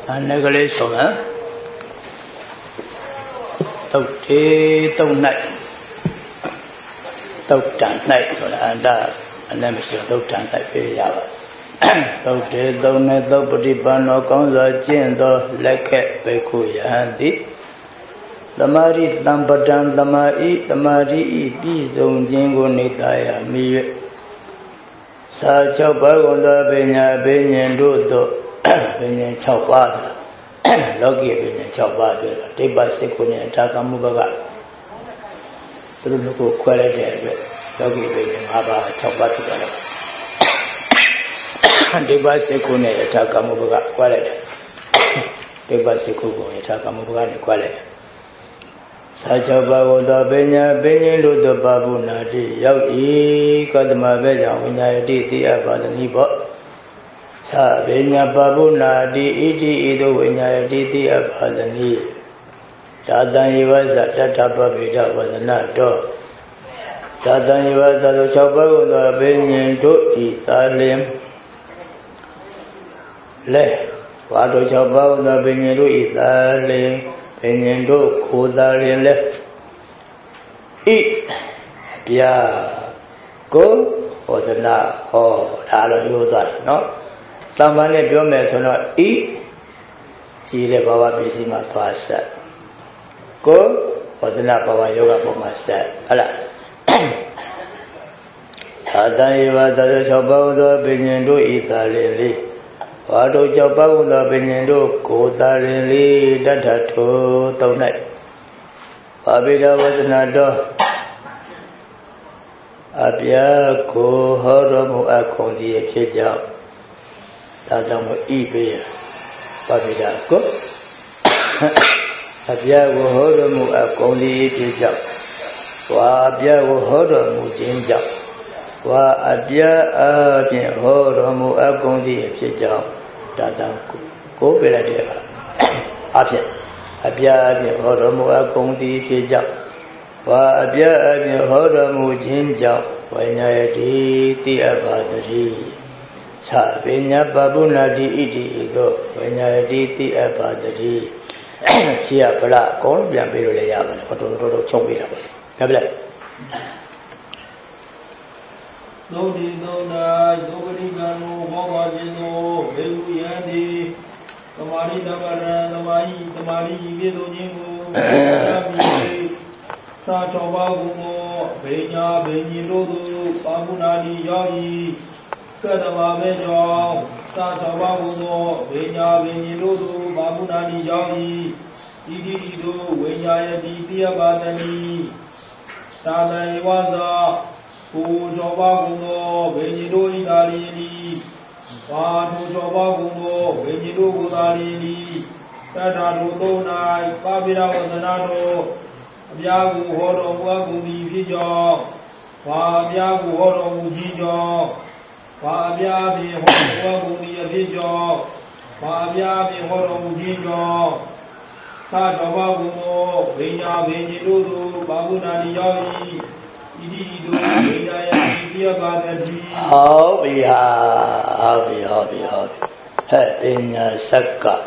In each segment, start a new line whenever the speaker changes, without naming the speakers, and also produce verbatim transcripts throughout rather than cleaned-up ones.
Anagale Soma Tokte Tok Night Tok Tan Night and a nemesis Tok Tan Night Tokte Tok Night Topati Pano Konza Chindo Leke Beku Yandi Tamari Tampatan Tamai Tamari Pizon Jingo Nitaya Mi Sa Chopagonda Benya Benyan Dodo Benyan Chopata Logi Benyan Chopata Tiba Sekuni Takamubaga Tuluku quality Logi Benyan Haba Chopata Tiba Sekuni Takamubaga quality Tiba Sekubu Takamubaga quality Sachabagoda Benya Benyan Dodo Babu Nadi Yagi Kadma Beja Winyati the Abadani Bot Sa Benya Babu Nadi Iti Ido Winyati the Abadani Tadani was at Tatababida was a nato Tadani was at the Shabagoda Benyan to Italim Le Wado Shabagoda Benyan to Italim Benendo Kodari left. Eat Pia Go or the na or Dalo Yoda, no? Somebody your medicine not eat Chile Baba Bisima Twasa. Go or the na Baba Yoga for myself. Allah Adaiva the Shabba Benendo Italy. Wado Jabba Benendo Kodari Datato Tonai Babida was Nado Abia Ko Horomu Akondi Pija Tadamu Ibe Babida Go Abia Horomu Akondi Pija Wabia Horomu Jinja Wa Abia Abia Horomu Akondi Pija Dadam Go Beladeva Abia Abia Abia Horomu Akondi Pija Wa Abia Abia Horomu Jinja Wanyayati Ti Abadari Sa Benya Babunadi Iti Ido Wanyayati Ti Abadari Sia Pala Kon Bian Biru Leyavan Koto Toto Chombira Kabla
Nodi Nona, nobody Gano, Baba Jino, Belu Yandi, Tamari Nabara, Namai, Tamari, Vido Jingo, Sachabagumo, Benya, Benirodo, Babunadi Yai, Kadama Bejo, Sachabagumo, Benya, Benirodo, Babunadi Yai, Idido, Wenya, Didia Batani, Tada Iwaza. Jobaguno, Benito Italini, Patu Jobaguno, Benito Gudarini, Tata Dona, Babida Wadanado, Abiagu Horo Wagumi Pijo, Fabiagu Horo Mujijo, Fabiabi Horo Wagumi Pijo, Fabiabi Horo Mujijo, Tata Jobaguno, Benya Benito, Babunani Yoi.
Hobby, hobby, hobby, hobby. Happy Saka.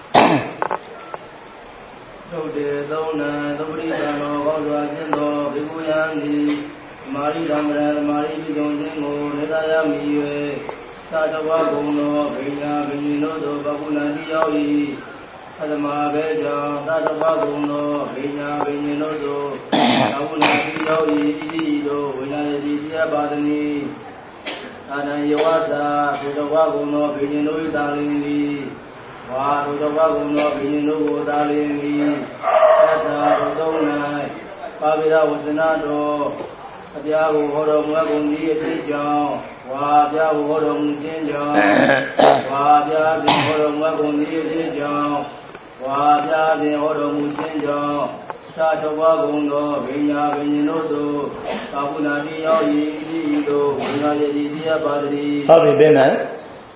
So the Dona, the Brigano, Wazendo, Bibuyandi, Mari Damra, Mari Bidongo, Redayami, Satawagono, Bina, Binino, Babuna Dioi, Adama Beja, Satawagono, Bina, Binino, Babuna Dioi, Ido, Winaya Badani, Anayawata, Satawagono, Binino, Dalini. Wa Rodawaguno Binino Dalini, Tata Rodona, Babida Wasanado, Abiago Horom Wagundi Pijan, Wa Biago Horom Jinjan, Wa Biago Horom Wagundi Pijan, Wa Biago Horom Jinjan, Satawaguno, Binya Binino, Babunadi Yoi, Ido, Winaya Badri.
How have you been, man?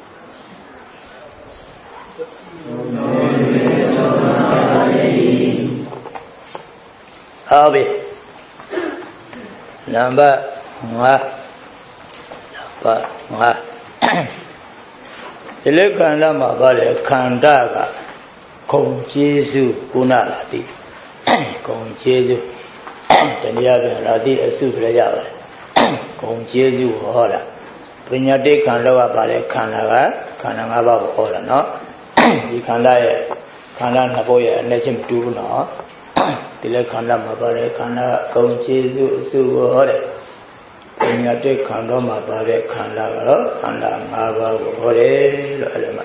Hobby number one number one. Ilekanda mabale kandaga Kong Jesu Kunarati Kong Jesu Tanyabin Rati Asu Prajava Kong Jesu Hora Pinyate Kandawa Bale Kanaga Kananga Hora no the Kanda Kanda Naboya Najim Tuna Tile Kanda Mabare Kana Kong Jesu Su Hore Pinyate Kandoma Bale Kanda Kanda Maba Hore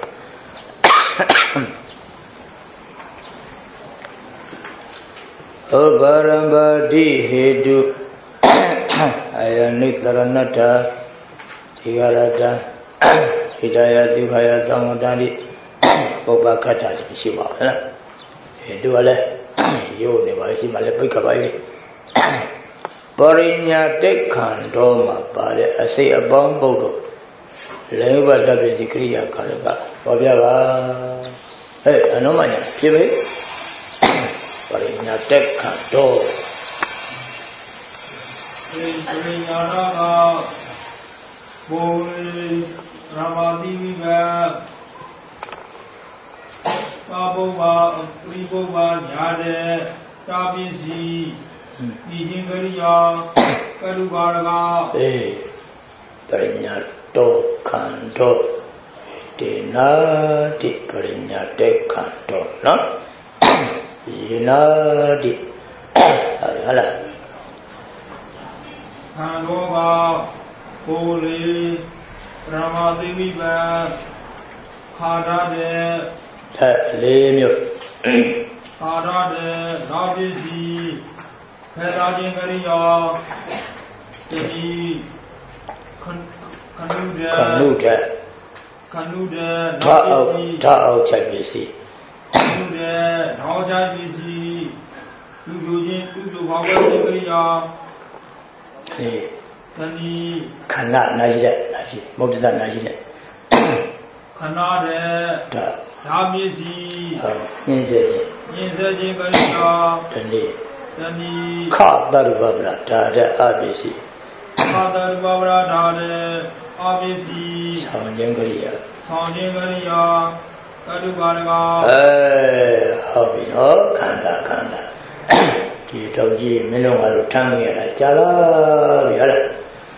Obarambadi Hedu Ayanitaranata Tigarata Hidayat Divaya Tamadani Obakata Shiva Heduale Yoni Vashimale Pikabai Borinya Dekandoma Bade I say a bomb bodo Leva Dabizikria Karaga Bobiava Hey Anomania Kibi Parinya Dekando
Parinyana Boli Ramadi Viva Pabova Pribova Yade Tabisi Nijingariya Kadubaraga
Eh Parinya Dokando Dinati Parinya Dekando No Yinadi Hala
Kandoba Boli Ramadi Viva Khadade
Talimyo
Khadade Nabisi Khadajingariya Tani Kanuda
Kanuda
Kanuda
Ta'au Ta'au Chabisi
Kanuda Naujabisi Lujujin Luju Bhagavajingariya Tani
Kana Najit Najit Mubza Najit
Kanade
Da
Nabisi
Ninseji
Ninzajingariya
Tani
Tani
Ka Darubabra Dada Abisi
Father Babra Dade Abisi
Sanjangariya
Sanjangariya Kadubaraga
Eh Hobby No Kanda Kanda Di Toji Minungaru Tangira Jala Yala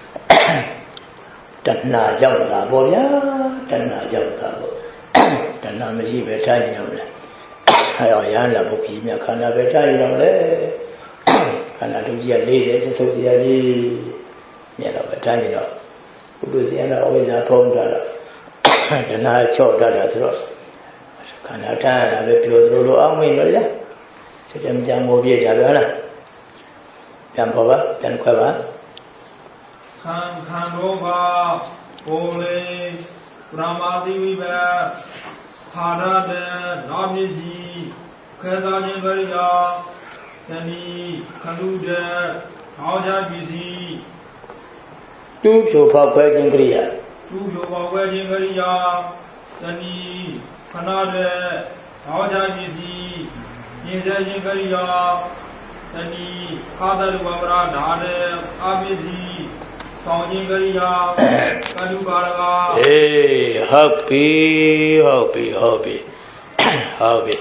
Dana Jamda Boya Dana Jamda Bo Dana Maji Betani Nomle Ayana Boki Makana Betani Nomle Kana Toji Lady Society Yellow Betani No Uduziana always a pound dollar Dana Cho Dada Throw Kanata Abipio Aminola Sitam Jamobi Javana Jampova, Janqueva
Kan Kandova Ole Ramadi Viva Khadade Nabisi Khadajingariya Tani Kanuda Naujabisi
Two show for Quaking Korea.
Two Bhagavajingariya Tani Kanade Naujabisi Ninzajingariya Tani Father Babra Dade Abisi Sanjingariya Kadubaraga
Hey, happy, happy, happy, happy.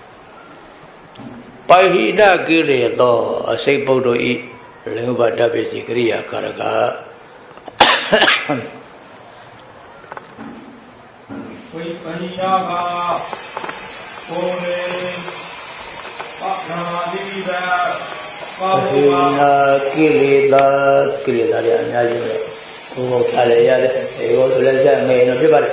Pahina Giri, though, a say Bodo eat, Luba Dabisi Korea Karaga.
Pahinaga Pone Ramadiviva
Pahina Giri, the Giri, the Anajim, who will tell you, they go to let them make no people.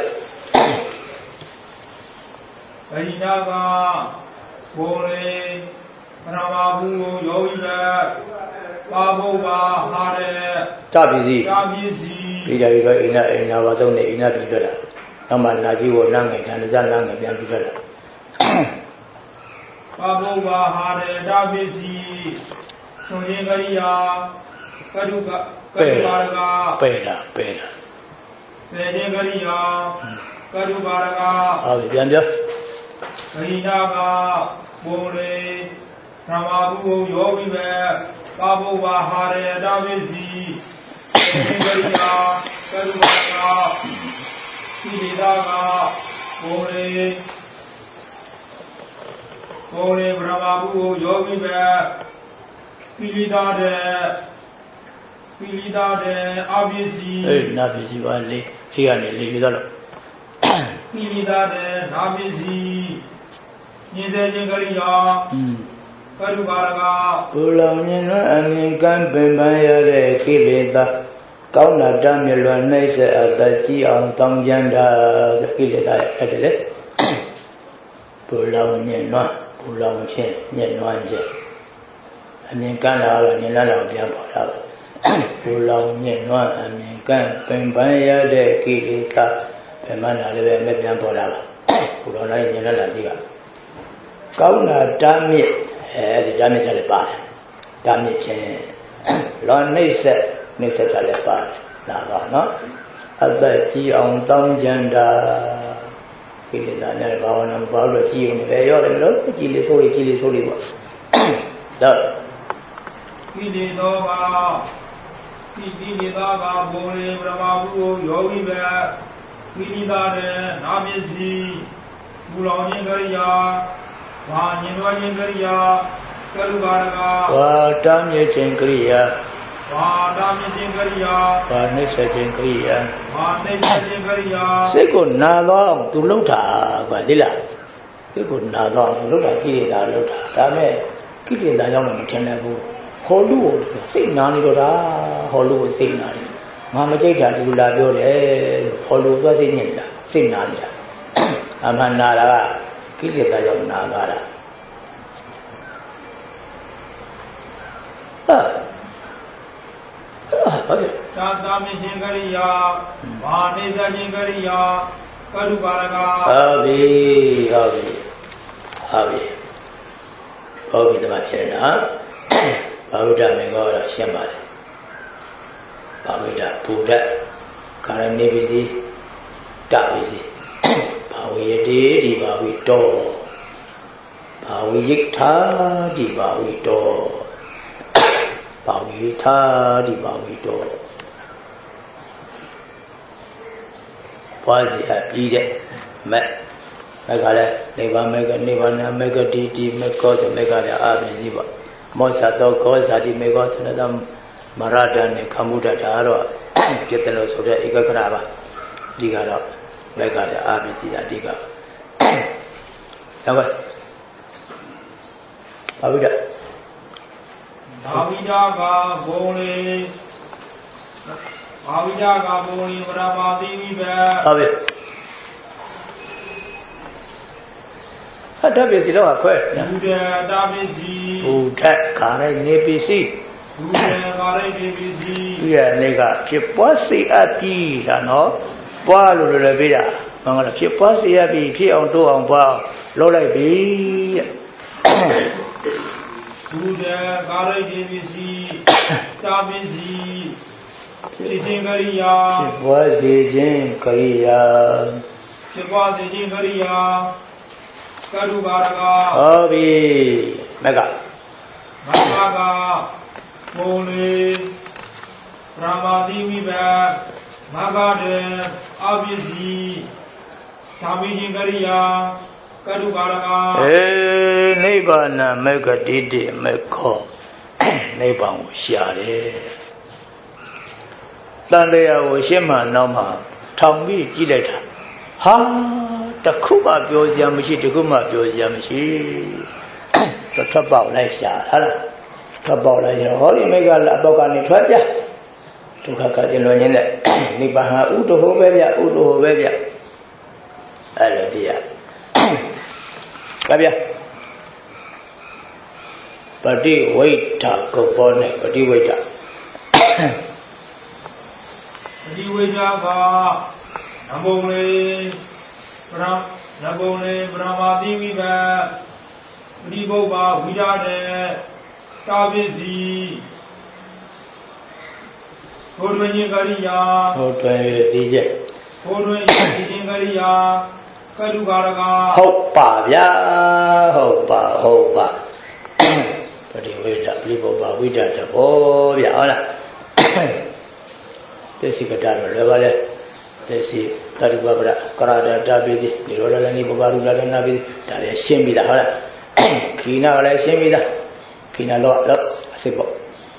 Pahinaga Pone Ramabu Yoga Babova Hare
Tabisi,
Yabisi
Pija in our own in a bigger. Namanaji or Langan and Zanang and bigger.
Babova Hare Yabisi Sanjingariya Kadubaraga
Peda, Peda.
Sanjingariya Kadubaraga
Abiyanja.
Pahinaga Pone Ramabu Yoga Babova Hare Yabisi Sanjingariya Kadubaraga Silidaga Pone ဘောလေဗရမဘူးကိုယောဂီပဲပိလိတာတဲ့ပိလိတာတဲ့အပစ္စည်း
အေးနာပစ္စည်းပါလေခေကနေလေပြီးတော့
ပိလိတာတဲ့နာပစ္စည်းညင်စေခြင်းကရိယာอืมကရုပါရက
ကိုယ်လောင်မြင်လွန်းအမြင်ကံပင်ပန်းရတဲ့ကိလေသာကောင်းတာတမ်းမြလွန်နှိမ့်ဆက်အသက်ကြီးအောင်တောင်းကြမ်းတာဆိုကိလေသာရဲ့အဲ့ဒါလေကိုယ်လောင်မြင်လွန်းကိုယ်လောင်ခြင်းညှဉ်းနှွမ်းခြင်းအမြင်ကံလာတော့မြင်လာတော့ပြန်ပေါ်တာပါကိုယ်လောင်ညှဉ်းနှွမ်းအမြင်ကံပင်ပန်းရတဲ့ကိလေသာဘယ်မှလာလည်းပဲနဲ့ပြန်ပေါ်တာပါကိုယ်လောင်လိုက်မြင်လာတာကြီးကကောင်းတာတမ်းမြအဲဒီတမ်းမြကြလည်းပါတယ်တမ်းမြခြင်းလွန်နှိမ့်ဆက်နှိမ့်ဆက်တာလည်းပါတယ်ဒါတော့နော်အသက်ကြီးအောင်တောင်းကြံတာကိလေသာနဲ့ဘာဝနာမပါလို့ကြီးုံနေပဲရောတယ်မလို့ကြီးလေဆိုးလေးကြီးလေဆိုးလေးပေါ့တော့
ကိလေသာကကိကိလေသာကဘုံလေပရမဘူးကိုယောဂီပဲကိလေသာတဲ့နာပစ္စည်းဘူလောင်ခြင်းကရိယာဘာညင်တော်ခြင်းကရိယာကရုပါရက
ဘာတမ်းမြခြင်းကရိယာ
ဘာတမ်းမြခြင်းကရိယာ
ဘာနှိမ့်ဆက်ခြင်းကရိယာ
ဘာနှိမ့်ဆက်ခြင်းကရိယာ
စိတ်ကိုနာတော့သူလှုပ်တာကွာသိလားစိတ်ကိုနာတော့သူလှုပ်တာကိလေသာလှုပ်တာဒါမဲ့ကိလေသာကြောင့်လည်းမထင်နိုင်ဘူးဟောလူကိုစိတ်နာနေတော့တာဟောလူကိုစိတ်နာနေငါမကြိတ်တာဒီလိုလာပြောတယ်ဟောလူသွားစိတ်ညစ်နေတာစိတ်နာနေတာအမှန်နာတာကကိလေသာကြောင့်နာသွားတာဟာဟုတ်ပြီ
သာသာမြခြင်းကရိယာဘာနေသခြင်းကရိယာကရုပါရက
ဟုတ်ပြီဟုတ်ပြီဟုတ်ပြီဟုတ်ပြီတမဖြစ်နေတာဘာဝိဒမေကောတော့ရှင်းပါတယ်ဘာဝိဒဘူဒကာရဏိပစ္စည်းတပစ္စည်းဘာဝိယတိဒီဘာဝိတောဘာဝိယိထာဒီဘာဝိတောဘာဝိထာဒီဘာဝိတောဘာစီအပြီးတဲ့မက်မက်ကလည်းနိဗ္ဗာန်မက်ကနိဗ္ဗာန်မက်ကတိတိမက်ကောတဲ့မက်ကလည်းအပင်ကြီးပါမောဇတ်တော်ကောဇာတိမေကောသနတမရဒနဲ့ခမှုတ္တာတော့ပြည့်တယ်လို့ဆိုတဲ့ဧကဂရပါဒီကတော့မက်ကလည်းအပင်ကြီးအဓိကဟုတ်ကဲ့ဘာဝိဒ
ဘာဝိဒကဘုံလေးဘာဝိဒကဘုံလေးပရမတိဝိဘ
ဟုတ်ပြီအတ္တပစ္စည်းတော့ခွဲ
ဘုဒ္ဓတာပစ္စည်း
ဘုဒ္ဓကာရနေပစ္စည်း
ဘုဒ္ဓကာရနေပစ္စည်း
ဒီရဲ့နေကဖြစ်ပွားစိတ်အပ်ပြီးတာနော်ပွားလို့လည်းပြတာမှန်လားဖြစ်ပွားစိတ်အပ်ပြီးဖြစ်အောင်တိုးအောင်ပွားလုပ်လိုက်ပြီတဲ့
ဘုဒ္ဓကာရနေပစ္စည်းတာပစ္စည်းဖြစ်ခြင်းကရိယာ
ဖြစ်ပွားစေခြင်းကရိယာ
ဖြစ်ပွားစေခြင်းကရိယာကရုပါရက
ဟုတ်ပြီမက်က
မက်ကကဘုံလေးပရမတိဝိဘမက်ကတဲ့အပစ္စည်းသာမိခြင်းကရိယာကရုပါရက
အေးနိဗ္ဗာန်မက်ကတိတိမက်ခောနိဗ္ဗာန်ကိုရှာတယ်တန်တရားကိုရှင်းမှနောက်မှထောင်ပြီးကြည့်လိုက်တာဟာတခုမှပြောစရာမရှိတခုမှပြောစရာမရှိသထွက်ပေါက်လိုက်ရှာဟာလားထွက်ပေါက်လိုက်ရဟောဒီမိကလာပေါက်ကနေထွက်ပြဒုက္ခကကျင်လွန်ခြင်းနဲ့နိဗ္ဗာန်ဟာဥတ္တဟောပဲပြဥတ္တဟောပဲပြအဲ့လိုတရားကဗျာပฏิဝိဋ္ဌကုပ္ပောနဲ့ပฏิဝိဋ္ဌ
ပฏิဝိဋ္ဌကနမုံလေးပရနဘုံလေးပရမတိဝိဘပฏิဘုဘဝိရတဲ့တာပစ္စည်းဘုဒ္ဓဉ္ဇကရိယာ
ဘုဒ္ဓရဲ့ဒီကျက်
ဘုဒ္ဓဉ္ဇကရိယာကရုပါရက
ဟုတ်ပါဗျာဟုတ်ပါဟုတ်ပါပฏิဝိဒ္ဓပฏิဘုဘဝိရတဲ့ဘောဗျာဟုတ်လားတသိကတာတော့လည်းပါလေတသိတရုပပရကရဒတာပိတိနိရောဓလနိပပါရုဒနာပိတိဒါလည်းရှင်းပြီလားဟုတ်လားခိနာလည်းရှင်းပြီလားခိနာတော့တော့အစစ်ပေါ့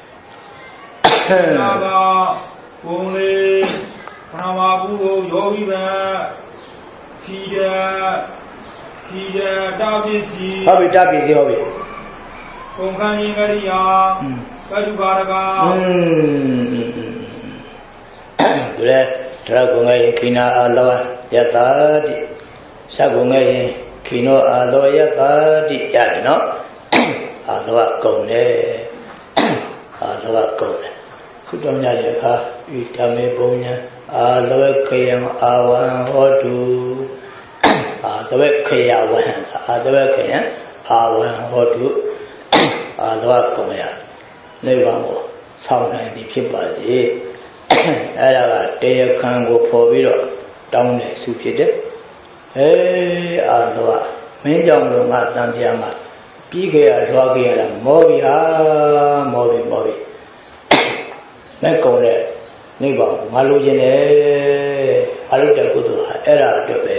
နာကဘုံလေးပရမဘူးကိုယောဂီပဲခိရခိရတာပစ္စည်း
ဟုတ်ပြီတာပစ္စည်းဟုတ်ပြီ
ကုန်ခံရင်ကရိယာကတုကာရကอื
มဒီလေတရကုံငယ်ခိနာအာလောယတ္တာတိစကုံငယ်ခိနောအာလောယတ္တာတိရတယ်နော်အာလောကုံတယ်အာလောကုံတယ်ခုတော်ညရဲ့အခါဤဓမ္မေပုံညာအာလောခယံအာဝံဟောတုအာတဝေခယဝဟံအာတဝေခယံအာဝံဟောတုအာလောကုံရနိဗ္ဗာန်ကိုဆောင်းနိုင်သည်ဖြစ်ပါစေအဲ့ဒါကတရားခံကိုပေါ်ပြီးတော့တောင်းတဲ့ဆုဖြစ်တယ်ဟေးအာလောမင်းကြောင့်လို့ငါတန်တရားမှာပြီးခဲ့ရလွှားခဲ့ရတာမောပြီဟာမောပြီမောပြီမဲ့ကုံတဲ့နိဗ္ဗာန်ကိုငါလိုချင်တယ်ငါလုပ်တဲ့ကုသိုလ်ဟာအဲ့ဒါအတွက်ပဲ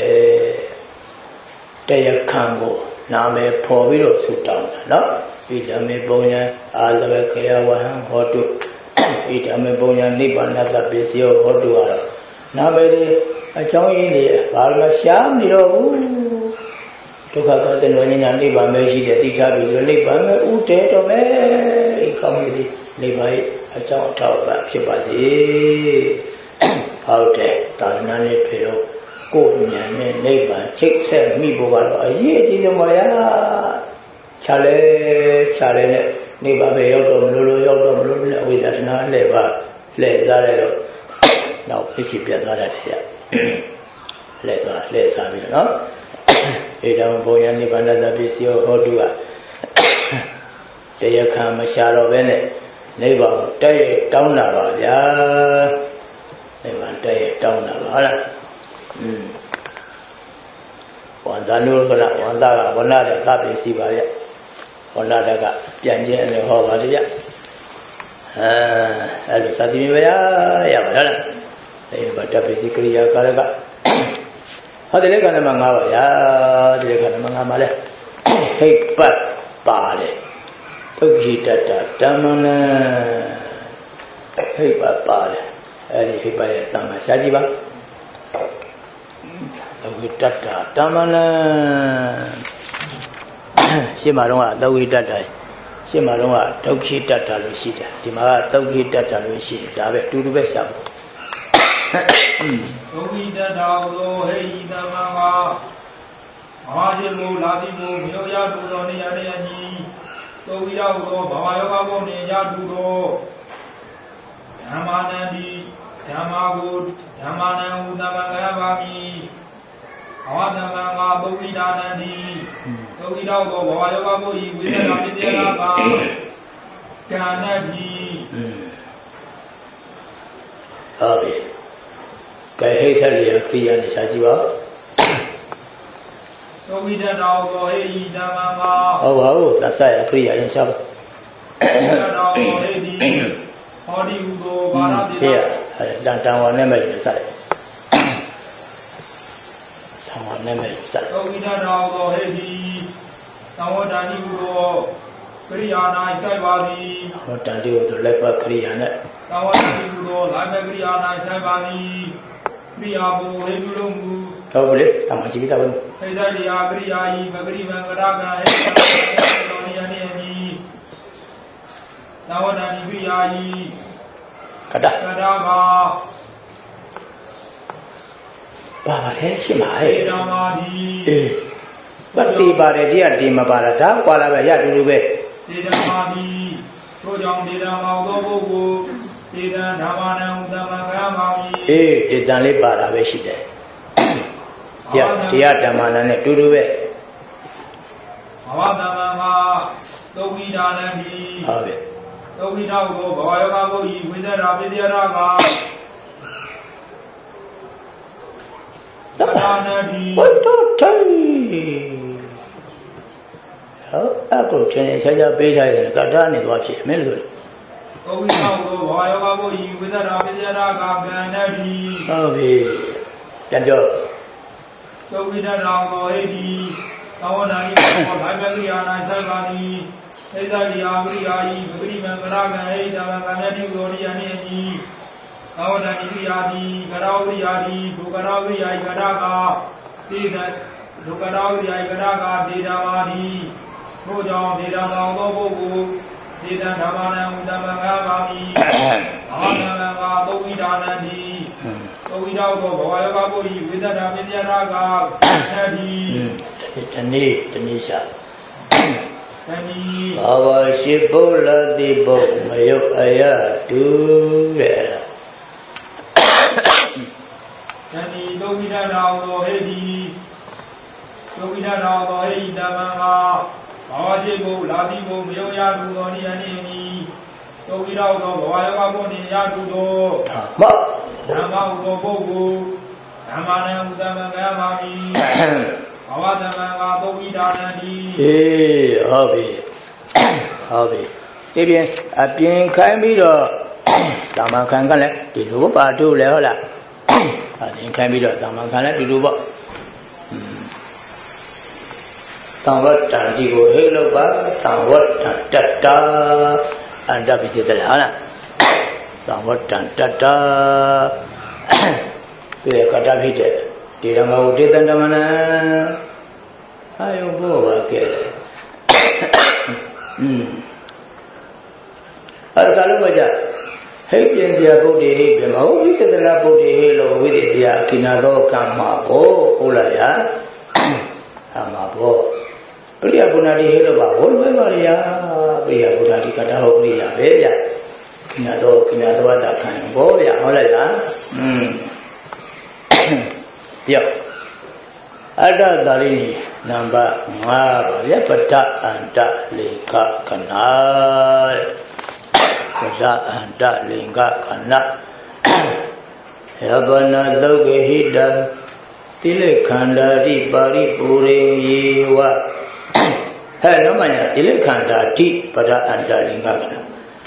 တရားခံကိုနာမည်ပေါ်ပြီးတော့ဆုတောင်းတာနော်ဒီဓမ္မေပုံညာအာလဝခေယဝဟံဟောတုဒီဓမ္မေပုံညာနိဗ္ဗာန်တပစ္စယောဟောတုကတော့နာမည်လေးအကြောင်းရင်းတွေဘာမှရှားမနေတော့ဘူးဒုက္ခကတဲ့ဉာဏ်ဉာဏ်နိဗ္ဗာန်ပဲရှိတယ်သိချပြီဆိုနိဗ္ဗာန်ပဲဥတည်တော်မယ်ဒီကောင်းပြီနိဗ္ဗာန်ရဲ့အကြောင်းအထောက်အပံ့ဖြစ်ပါစေဟုတ်တယ်သာသနာ့နဲ့တွေ့တော့ကိုယ်ဉာဏ်နဲ့နိဗ္ဗာန်ချိတ်ဆက်မိဖို့ကတော့အရေးအကြီးဆုံးပါဗျာခြာလဲခြာလဲနဲ့နိဗ္ဗာန်ပဲရောက်တော့မလို့လို့ရောက်တော့မလို့နဲ့အဝိဇ္ဇာတဏှာလှည့်ပါလှည့်စားလိုက်တော့နောက်ဖြစ်စီပြတ်သွားတတ်တယ်ဗျလှည့်သွားလှည့်စားပြီးတော့နော်ဧတံဘုံယနိဗ္ဗာန်တပစ္စယောဟောတုကတရားခံမရှာတော့ပဲနဲ့နိဗ္ဗာန်တက်ရတောင်းတာပါဗျာနိဗ္ဗာန်တက်ရတောင်းတာပါဟုတ်လားอืมဝန္တနုကရဝန္တာကဝဏတဲ့သပ္ပစ္စည်းပါဗျဝဏတကပြန်ခြင်းအလည်းဟောပါတယ်ဗျအဲအဲ့လိုသတိမြဗျာရပါလားအဲ့ဘာတပ္ပစ္စည်းကရိယာကာရကဟုတ်တယ်လေခန္ဓာမှာငါးပါဗျာဒီခန္ဓာမှာငါးပါလေဟိတ်ပတ်ပါတယ်ဒုက္ခိတတဓမ္မနံဟိတ်ပတ်ပါတယ်အဲ့ဒီဟိတ်ပတ်ရဲ့တမ္မာရှားကြည့်ပါဒုက္ခိတတဓမ္မနံရှင်းမှာတော့ဒုက္ခိတတရှင်းမှာတော့ဒုက္ခိတတလို့ရှိတယ်ဒီမှာကဒုက္ခိတတလို့ရှိတယ်ဒါပဲတူတူပဲရှားပါ
ဒုက္ခိတတသောဟိဣတမံဝါမဟာတိမူလာတိမူမြေယတူသောနေရနေအညီသောဝိရောသောဘဝယောဂဘုံနေရတူသောဓမ္မနံတိဓမ္မာကိုဓမ္မနံဟူသမံကရပါမိဘဝဓမ္မံငါပုဂ္ဂိတာနံတိသောဝိရောသောဘဝယောဂဘုံဤဝိသနာပိတေနာပါကံနတိ
ဟုတ်ပြီကဲဟိတ်ဆက်လျာခရိယာနဲ့ရှားကြည့်ပါ
သောဝိတတောသောဟိဣဓမ္မံမှာ
ဟုတ်ပါဘူးသဆက်ရခရိယာနဲ့ရှားပါ
သောဟိတိဟောဒီဟုသောဘာရတိ
ဆေးရတန်တန်ဝါနဲ့မဲ့ဆက်လိုက်တန်ဝါနဲ့မဲ့ဆက်
သောဝိတတောသောဟိတိသံဝတ္တတိဟုသောကရိယာ၌ဆိုင်ပါသည်
ဟောတန်တိဟုသောလက်ပတ်ကရိယာနဲ့
သံဝတ္တတိဟုသောလိုက်ပတ်ကရိယာ၌ဆိုင်ပါသည်ကရိယာဘုဟိတုလုံးမူ
ဟုတ်ပြီတမရှိပြီတာဘယ်
ဟိတရိယာကရိယာဤမဂရိမံကရကဟိတောနိယနေနီသဝတ္တနိကရိယာဤ
ကတ
ကတဘာ
ဘာပါလဲရှိမှာဟဲ့
ဓမ္မာဒီ
အေးပတိပါတယ်ဒီကဒီမပါလားဒါကွာလာပဲရတူတူပဲ
ဒီဓမ္မာဒီထိုကြောင့်ဒီဓမ္မာသောပုဂ္ဂိုလ်ဒီဓမ္မာနံသမံကရပါမိ
အေးဒီတန်လေးပါတာပဲရှိတယ်ရတရားဓမ္မနံနဲ့တူတူပဲ
ဘဝဓမ္မမှာသုဝိဒါနံဒီ
ဟုတ်ပြီ
သုဝိဒါကိုဘဝယောဂဘုဤဝိသရာပိတယရာကသတ္တနာဒီ
ဘုတ္တထေဟုတ်အခုချင်းချာချာပေးထားရင်ကတ္တနဲ့သွားဖြစ်မင်းလို့
သုဝိဒါကိုဘဝယောဂဘုဤဝိသရာပိတယရာကကံနတိ
ဟုတ်ပြီပြန်ပြော
သုဝိဒါတော်ဟိတိသဝနာရီဘောဘာဂရိယာနာသက္ကာတိဣဒတိအာဝရိယာယိပဂရိမံကရကံဣဒဝံကံယတိကိုရိယနိတိသဝနာတိရိယာတိကရောဝရိယာတိဒုကရောဝရိယာယိကရကာတိဒဒုကရောဝရိယာယိကရကာဒေဒဝါတိထို့ကြောင့်ဒေဒမောင်သောပုဂ္ဂိုလ်ဒေဒံဓမ္မနံဥဒ္ဓမံငါပါမိအာနန္ဒံကာသုဝိဒါနံတိသုဝိဒါသောဘဝယောဂပုရိဝိသဒ္ဓမင်းပြရာကာသတိ
တနေ့တနေ့ရှာဘာဝရှိဘုလတိဘုမယုတ်အယတုတဲ့
တဏီသုဝိဒါနောသောဟေတိသုဝိဒါနောသောဟေတိဓမ္မံကာဘာဝရှိဘုလာတိဘုမယုတ်ယတုသောနိယနိနိသုဝိဒါသောဘဝယောဂပုရိယတုသော
မ
ဓမ္မဥသောပုဂ္ဂိုလ်ဓမ္မနံဥဒ္ဓမံကံပါမိဘဝသမံကာသုဝိဒါနံတိ
အေးဟုတ်ပြီဟုတ်ပြီဒီပြင်အပြင်ခိုင်းပြီးတော့တာမခံကလည်းဒီလိုပါတို့လဲဟုတ်လားအပြင်ခိုင်းပြီးတော့တာမခံလည်းဒီလိုပေါ့သံဝတ္တံဒီကိုဟိလို့ပါသံဝတ္တံတတ္တာအန္တပိစိတလားဟုတ်လားသံဝတ္တံတတ္တာဒီကတဖြစ်တဲ့ဒီဓမ္မဝတိတန္တမနံအာယုဘောပါကဲတယ်อืมအဲ့ဒါလည်းမကြဟိတ်ပြင်စရာပုဒ်တွေဟိတ်ပြမဟုတ်ဝိသဒနာပုဒ်တွေဟိတ်လို့ဝိသေတရားကိနာသောကမ္မဘောဟုတ်လားဗျာအမှာဘောပရိယဘုနာတိဟိတ်လို့ပါဘုလွယ်ပါရပရိယဘုနာတိကတဟုတ်ပရိယပဲဗျကိနာသောကိနာသောတာခံဘောဗျဟုတ်လားလားอืมပြောအတ္တသာရိဏီနံပါတ်၅ပါဗျပတ္တအန္တလေကခဏတဲ့ပတ္တအန္တလေကခဏယဗနာသုတ်ကေဟိတတိလေခန္ဓာတိပါရိပူရိယေဝဟဲ့တော့မှညာတိလေခန္ဓာတိပတ္တအန္တလေကခဏ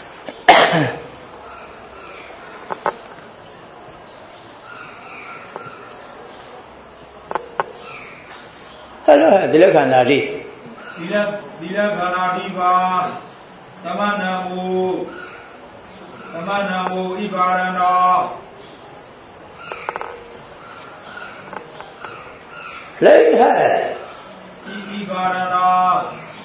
ဟဲ့လို့ဒီလက္ခဏာတိ
ဒီလဒီလက္ခဏာတိပါသမဏံဝသမဏံဝဣပါရဏော
လေဟဲ့
ဣပါရဏော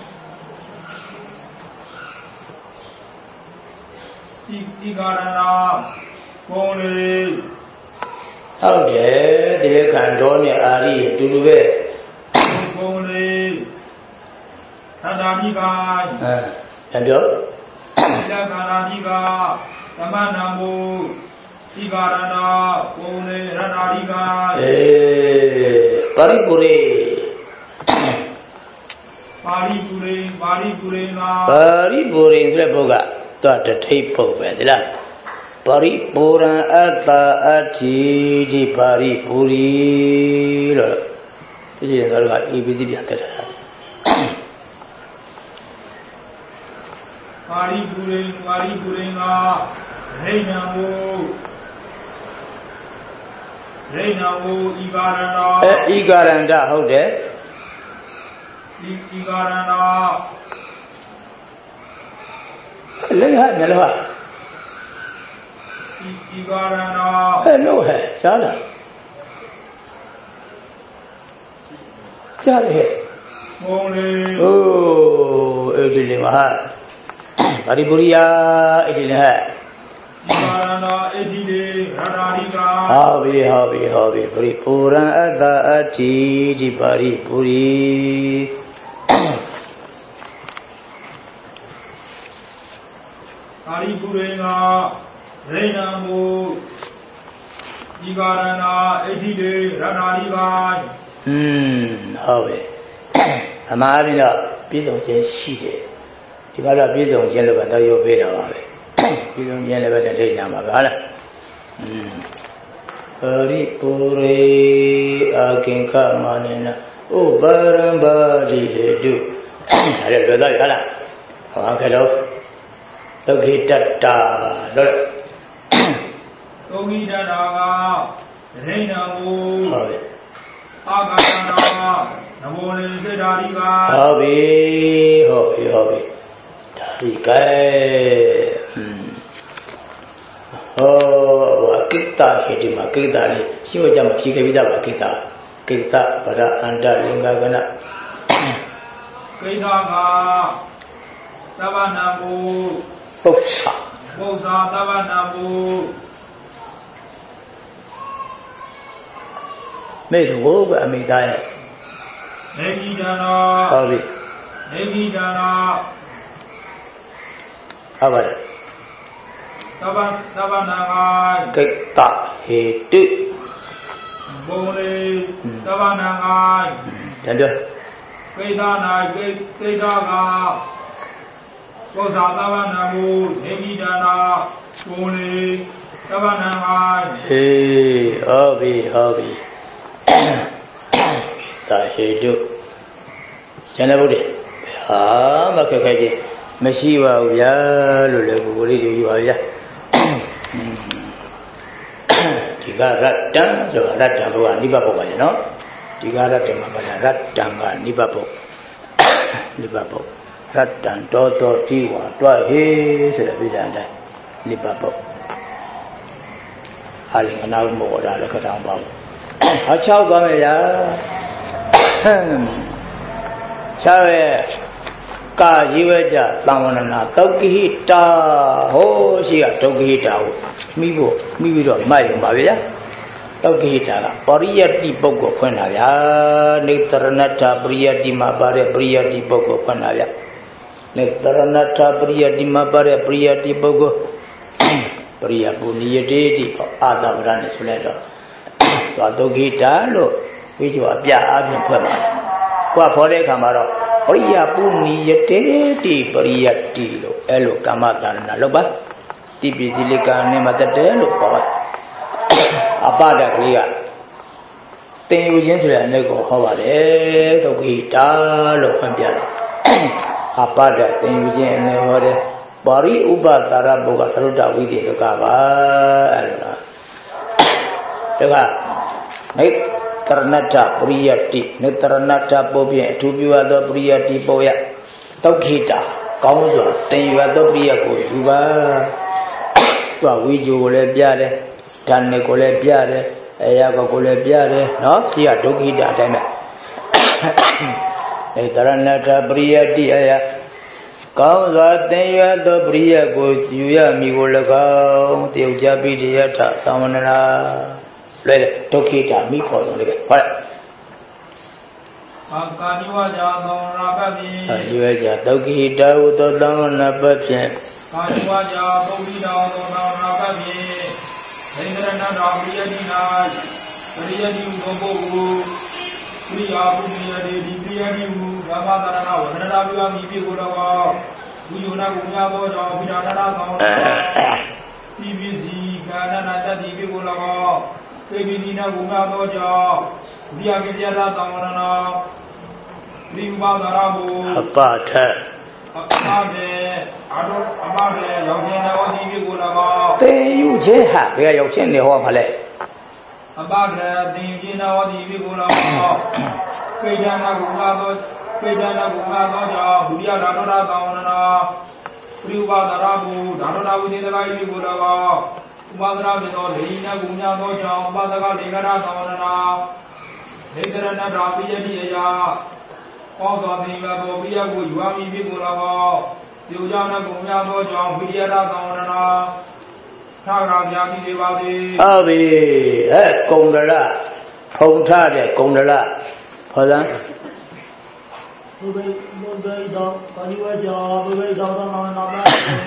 ဣဣကာရဏောပုံလေ
ဟုတ်တယ်ဒီလက္ခဏာတော်နဲ့အာရိအတူတူပဲ
ပုံလေသတ္တာနိကာယ
အဲပြန်ပြော
သီလကာနာနိကာသမဏံမုသီကာရဏပုံလေရတ္တာနိကာ
အေးပါရိပုရိ
ပါရိပုရိပါရိပုရိနာ
ပါရိပုရိဆိုတဲ့ပုဂ္ဂတော့တထိပ်ပုဂ္ဂပဲဒီလားပါရိပုရံအတ္တအဋ္ဌိဒီပါရိပုရိလို့ဒီကျတော့ကအေးပြီးပြတ်တက်တာ
ပါရိပုရိပါရိပုရိငါရိဏံဝရိဏံဝဤကာရဏ
အဲဤကာရဏဟုတ်တယ်
ဤဤကာရဏ
လေဟာမလား
ဤဤကာရဏ
ဟဲ့လို့ဟဲ့ရှားလားကြားတယ်
ဘုံလေ
အိုးအဲ့ဒီလေမဟာပါရိပုရိယအဲ့ဒီလေဟဲ့
ဒီပါရဏအဲ့ဒီလေရတာရိကာ
ဟုတ်ပြီဟုတ်ပြီဟုတ်ပြီပရိပုရံအတ္တအဋ္ဌိဒီပါရိပုရိ
ပါရိပုရိငါရိဏံမုဒီကာရဏအဲ့ဒီလေရတာရိကာ
อืมဟုတ်ပြီအမှားပြီးတော့ပြည့်စုံခြင်းရှိတယ်ဒီကတော့ပြည့်စုံခြင်းလို့ပဲတော့ရုပ်ပေးတာပါပဲပြည့်စုံခြင်းလည်းပဲတထိတ်နာမှာပဲဟုတ်လားอืมပရိပုရိအာကိင်္ခမာနေနဥပါရံပါတိဟေတုအဲ့ဒါလွယ်သွားပြီဟုတ်လားဟောခဲ့တော့သုခိတတ္တာလို့
သုခိတတ္တာကရိဏံကို
ဟုတ်ပြီ
အာကာရဏ namo le se dari ka
hobi hobi hobi dari ka oh kita hidi ma kita ni siapa jam si kita ba kita kita pada anda lingga kana
kita ka tabanamu
Boksa
Boksa tabanamu
mấy thủ của mình ta này
Negi dana
có bị
Negi dana
có vậy
Taban tabanangai
cái tạ hệ tự
Bole tabanangai
nhận được
cây ta này cây cây ta cả Boksa tabanamu Negi dana Bole tabanangai
ê ở vì ở vì ta hệ tự cho nên bố đi à mà cái cái gì mà xí vào giá rồi lại bố đi chịu vào giá thì cái rát trắng rồi rát trắng rồi đi vào bộ cái nó thì cái rát trắng mà cái rát trắng cái đi vào bộ đi vào bộ rát trắng to to chi qua to hết sẽ là bị đàn đây đi vào bộ hai người nào mua ra là cái đồng bao ở sau có mấy giá sao vậy cả gì vậy chứ tao nói là tao kỹ ta hồ gì à tao kỹ ta mi bộ mi bộ rồi mai mà vậy tao kỹ ta là pariyati bốc của phần nào vậy nitarnata pariyati mà bare pariyati bốc của phần nào vậy nitarnata pariyati mà bare pariyati bốc của pariyapuni thì ada berani sudah dah và tôi ghi trả luôn ví dụ ở nhà ở bên phía mà qua phố đấy cả mà rồi pariyapuni thì pariyati luôn elo kamatana lo ba tipi silika ne matate lo pa apa da kaliya tin yu chin so ya ne ko ho ba de tôi ghi trả lo phán pian apa da tin yu chin ne ho de pari upadara boga taruta vidi to ka ba elo đó là Nitarnata Priyati Nitarnata bộ biển thu biwa do Priyati bộ ya tốc khi ta có rồi tình yêu do Priya của chú ba và ví dụ là bia đấy thành này có là bia đấy ai có có là bia đấy nó chỉ là tốc khi ta đấy mà Nitarnata Priyati ai có rồi tình yêu do Priya của chú ya mi có là không tiêu cha bị gì hết ta tao mà na lấy đấy, đôi khi trả mỹ phổ rồi đấy, phải. À, như vậy giờ đôi khi đâu tôi đâu là bất thiện.
Kebina guna doja, dia kerja tamanana, lima darabu.
Apa ada?
Apa deh? Aduh, apa deh? Yang ni nawa di biku nawa.
Teu je ha, dia yang sini hawa pale.
Apa deh? Tinggi nawa di biku nawa. Kerja na guna doja, kerja na guna doja, dia dana tamanana, lima darabu, dana tahu ni dekai biku nawa. Upadara bito lehina gunya doja upadaka legara tamanana Nitarana rapiyati aya Kausa tingga topiya ku yuami bikulawa Tiujana gunya doja vidiyata tamanana Thakra vyati devati
Abi, eh, công đó là phong tha để công đó là phải không?
Bởi bởi đó có như vậy cho bởi đó nó nó nó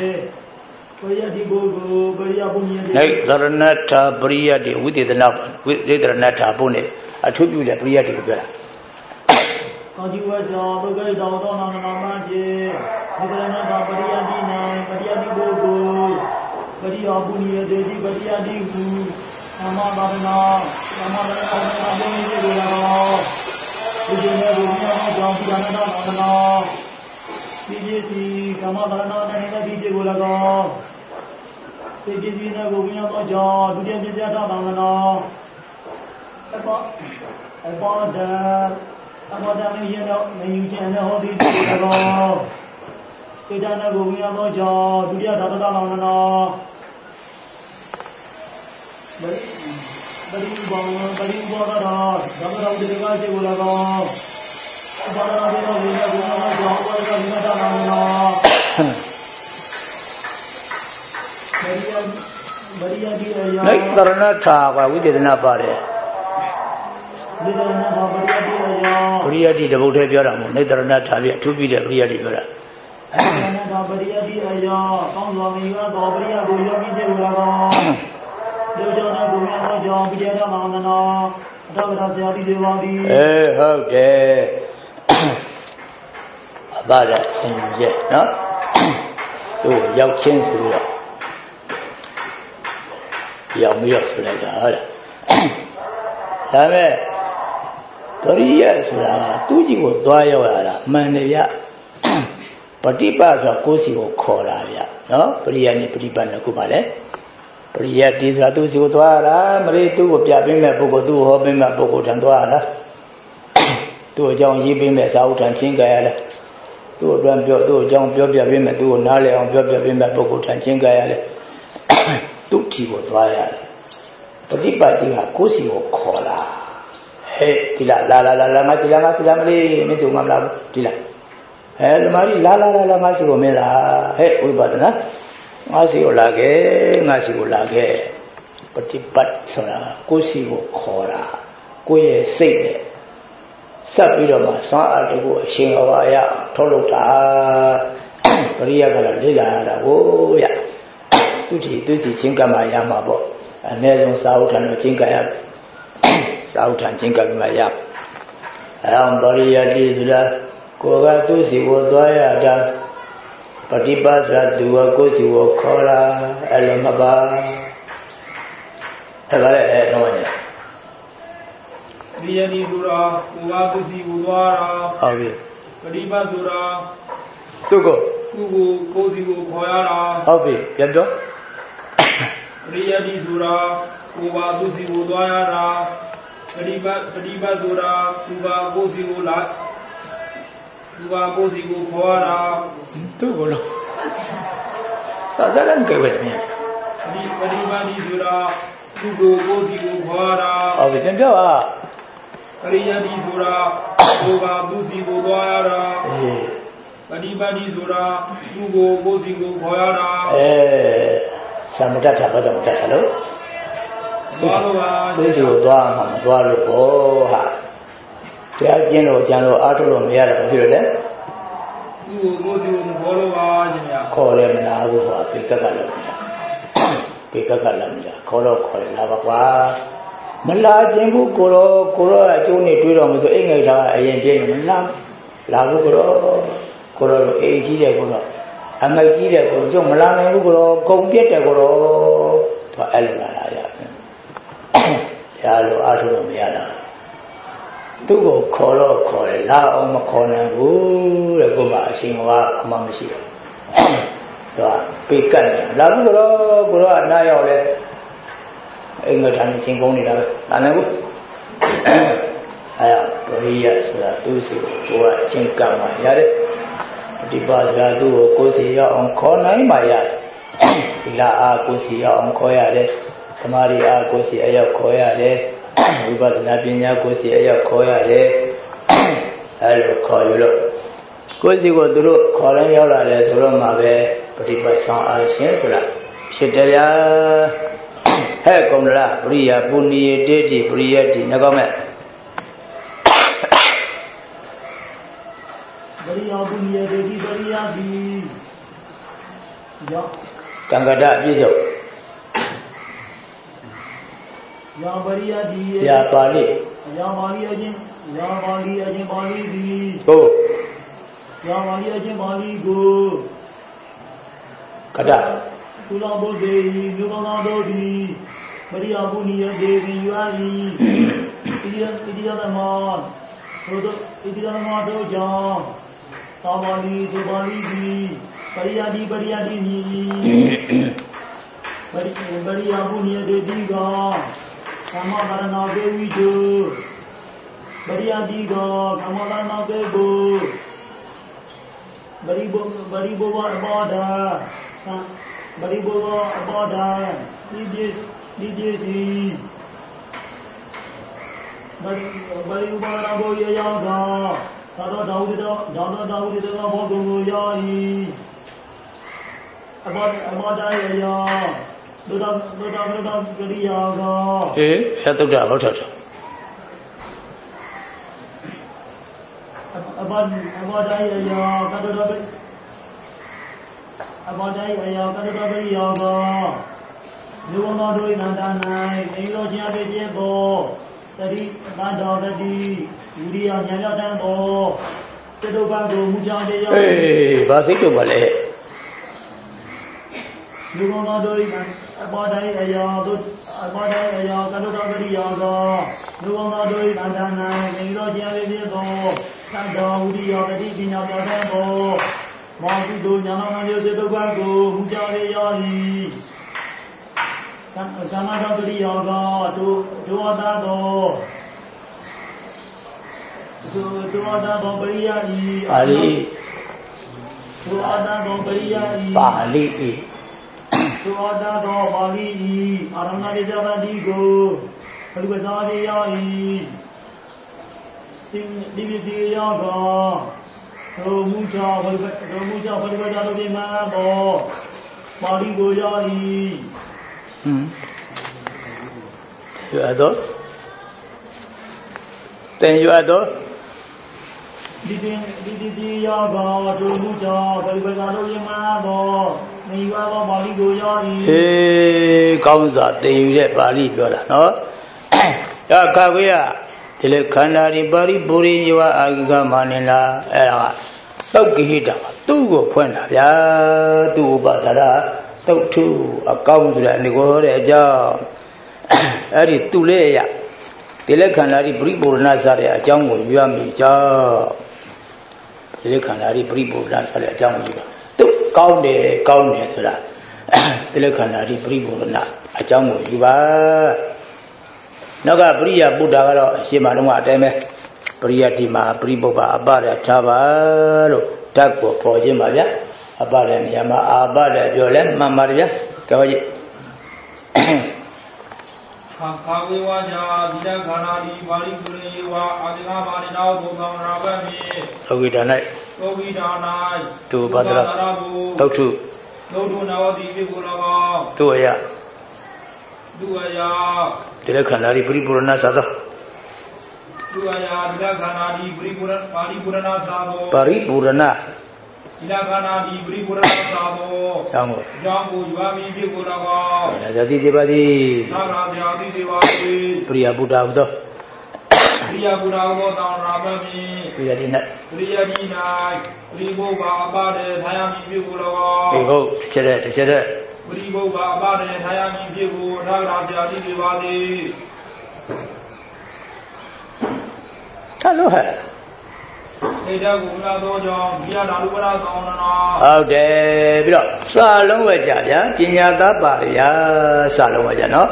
Này, Dharanatha Priyati, Vididana, Vididranatha Pune, attribute Priyati to God.
Có chịu vào cho tôi gây đầu đó nó nó mà gì, Vididranatha Priyati này, Priyati bồ bồ, Priyapuni đề di Priyati hu, Namadana, Namadana Namadana Boni de la, Vididana Boni Nam Vididana Namadana, Vididati Namadana Namadana Vididana. Thế cái gì nó cũng nhau cho tôi đem cho ra bằng nó, cái bao cái bao giờ Amada ni yang ni yang hal di dalam. Kita nak guna yang macam dunia dah dah dalam mana. Beri beri bang beri bang dah dah dah udah dekat je gula dah. Dah dah dah dah guna guna jauh dah guna dah mana. Beri beri lagi ya.
Naik karena cakap aku jadi apa deh. Priyadi dah boleh biar amu. Naik karena cakap tu biar priyadi biar. Eh, okay. Apa dah? Ini, no? Tu, yang chen sudah. Yang miak sudah dah. Tapi, Korea sudah tu juga dua yang ada. Mana dia? Petipa tu aku sih aku kora dia. No? Priya ni petipa nak kumale. Priya di sudah tu sih aku tua lah. Mereka tu aku piapin me pukul tu, hobi me pukul dan tua lah. Tu jangan hibi me sahut dan cingkai lah. Tu orang piap tu jangan piap piapin me tu nale orang piap piapin me pukul dan cingkai lah. Tu sih aku tua lah. Petipa di aku sih aku kora. Hei, tidak la la la la ngaji la ngaji la meli, mesti umam la tidak. Hei, lemari la la la la ngaji ko mela. Hei, ubat na. Ngaji ko lagi, ngaji ko lagi. Petipat sola, kusi ko khora, kuye sih. Sabi doma soal tu singawa ya, tolong dah. Beriya kalau dia ada, oh ya. Tu si tu si cingkam ayam apa? Ane jong sautan cingkam ayam. Sautan cingkam ayam. Ayam beriya di sudah. Koga tu si wo doya dan petipat sudah dua kusi wo khora, alam apa? Apa eh namanya?
Dia ni surah, koga tu si wo doya.
Abi.
Petipat surah.
Tugu.
Tugu kusi wo khora.
Abi, yang tu?
Dia ni surah, koga tu si wo doya. Petipat petipat surah, koga kusi wo la. Dua kosi ko khora.
Tu bolo. Sajaran ke ni?
Di di bani surah, dua kosi ko khora.
Abi kan jawab.
Kariya di surah, dua kosi ko khora. Eh. Di bani surah, dua kosi ko khora.
Eh, samuda apa dah muda kalau?
Dua lah.
Tu si dua mana dua lupa ha. Dia jenuh jenuh atur lo maya lah, betul tak?
Tu, tu tu kalau lah jenuh.
Kalau mana aku apa pika kalau mana, pika kalau mana. Kalau kalau lah apa? Malah jenuh kalau kalau acuh ni tu orang mesti ingat dah ayam jenuh malah. Lalu kalau kalau eh jadi kalau, angkat jadi kalau jom malah ni kalau kompet kalau tu alam lah ya. Dia lo atur lo maya lah. Tu ko kholo khore la aw ma khona bu le ko ma sing wa ama ma shi to pe kat la bu ko ko ro na yaw le ai ngat han chin kong ni da be la ne bu aya bariya sura tu si ko wa chin ka ma ya de di ba sa tu ko ko si ya on kho nai ma ya di la a ko si ya on kho ya de tamari a ko si aya kho ya de Wibadana pinya kosi ayah koya le, ayo koyo lo. Kosi ko dulu koran yaw la le solo ma be petipat sang asin sula. Shitaya, hai komla priya puni dedi priya di nagame.
Priya puni dedi priya di. Ya.
Kangada bisu.
Ya bariya di.
Ya Bali.
Ya Bali aja, ya Bali aja Bali di.
Oh.
Ya Bali aja Bali go.
Kada.
Tulang bodi, tulang bodi. Bariya punya dewi yuari. Ini ini nama. Itu ini nama tu jam. Tabali tu Bali di. Bariya di bariya di ni. Bari bariya punya dewi ga. Sama karena dewi tu, Bariadi go, Kamala Nagego, Baribo, Baribo Abada, Baribo Abada, Lidis, Lidis, Baribo Rabo Yaga, Tata Dawida, Dada Dawida Bogo Yai, Abada Yaya, Duda, Duda, Duda, Gadiaga.
Eh, Satuda, what else?
Abad abadai ayah kata dapat abadai ayah kata dapat yaga luang doi nandanai melo siapa dia bo tadi nanda tadi Uriya nyala dan bo kedokan tu mujang dia
eh bahasa itu boleh
luang doi abadai ayah tu abadai ayah kata dapat yaga luang doi nandanai melo siapa dia bo Tanda Uriya tadi bina pada bo, mati do nyana manjo tu bago, muncari yari. Karena dah beri yaga, tu tu ada do, tu tu ada do beri yari.
Bali,
tu ada do beri yari.
Bali,
tu ada do Bali. Orang ada jalan di go, kalau besar yari. Divi yaga, Romuja, Romuja, Romuja, Romuja, Bali Goyari.
Hmm. You are though? Then you are though?
Divi yaga, Romuja, Romuja, Romuja, Bali Goyari.
Hey, comes that they get Bali Gola, no? Yakawea. Tele Kanari Bari Buri Yua Aga Manila Era Toki Hita, Tugo Puena, Ya, Tu Batara, Totu, a country and the Goreja Eri Tulea Tele Kanari Bribu Nazare, Jango Yami Ja Tele Kanari Bribu Nazare, Jango Tu County, County Sura Tele Kanari Bribu Na, a Jango Yuba. Naga Priya Buddha Shimanuma Deme Priya Tima Priboba Abada Tabalo Taco Pojimaya Abada Yama Abada Yolen Mamaria Kawaji
Kawiwaja Vida Kanadi Bali Kurewa Adina Marina Bogam Rabami
Ogidanai
Ogidanai
Tu Badra Totu
Totu Nawadi Vigulaga
Tuaya
Duaya
Tele Kanari Pripurana Sado
Duaya Vida Kanadi Pripurana Paripurana Sado
Paripurana
Vida Kanadi Pripurana Sado
Jango
Jango Yami Vigulaga
Jadi Devadi
Nagrajadi Devadi
Priya Buddha Buddha
Priya Buddha Buddha Down Rabami
Priya Dina
Priya Dina Pribo Abade Thayami Vigulaga
Ego Chere Chere
Pribo Abade Thayami Vigu Nagrajadi Devadi
Hello
Eda Guna Dojo Via Dalubara Saunana
Out there, below Salon Waja, Pinyata Paria, Salon Waja, no?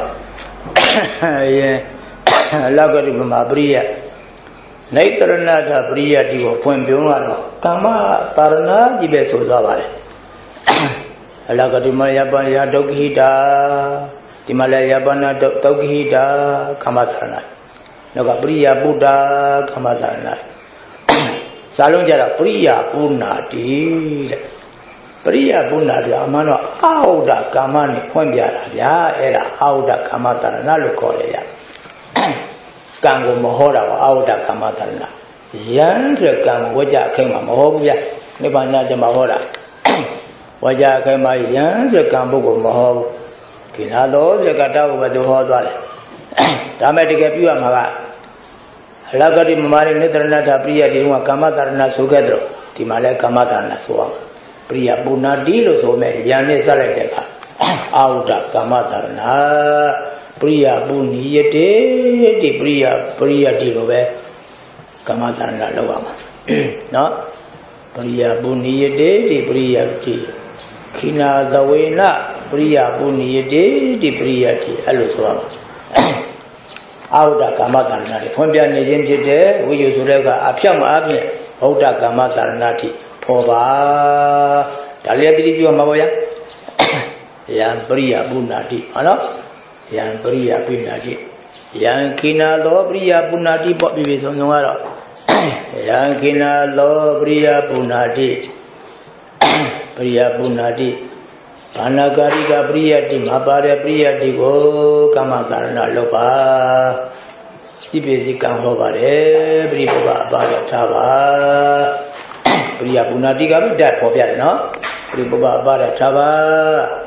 Lagari Bria Naitarana Bria Divo Puembuano, Kama Parana Dibeso Zavare Lagari Mayabanya Dogita, Timalaya Bana Dogita, Kamatana Nagabria Buddha, Kamatana Salon Jara Priya Punati Priya Punati Amano Auda Kamani Puembiara, era Auda Kamatana Lucoria Gango Mohora Auda Kamatana Yan Gam Waja came a Mohobia, Nebana Jamahora Waja came a Yan Gambo Mohob Kinado, the Gata over the Hodwale Damatic Puamaga Lagari Mari Netherna Priya Dima Kamatarna Sugedro, Timale Kamatarna Suam, Priya Buna Dilo Some, Yane Saleteka, Auda Kamatarna, Priya Buni Yete, Di Priya, Priya Dilobe, Kamatarna Logama. No? Priya Buni Yete, Di Priya Ti, Kina Dawena, Priya Buni Yete, Di Priya Ti, Aluswama. Auda Kamatarnati, Fombia Nizim Jide, we use Rega, Apiam Abia, Auda Kamatarnati, Pova, Dalia Mavoya, Yambria Bunati, Ano, Yambria Bunati, Yankina Lobria Bunati, Bobby Sonora, Yankina Lobria Bunati, Bria Bunati. Panagarika Priyati, Mabare Priyati, O Kamatarna Lopa, Tibisi Kamhobare, Briba Baratava, Priya Punatika, that for Piano, Briba Baratava,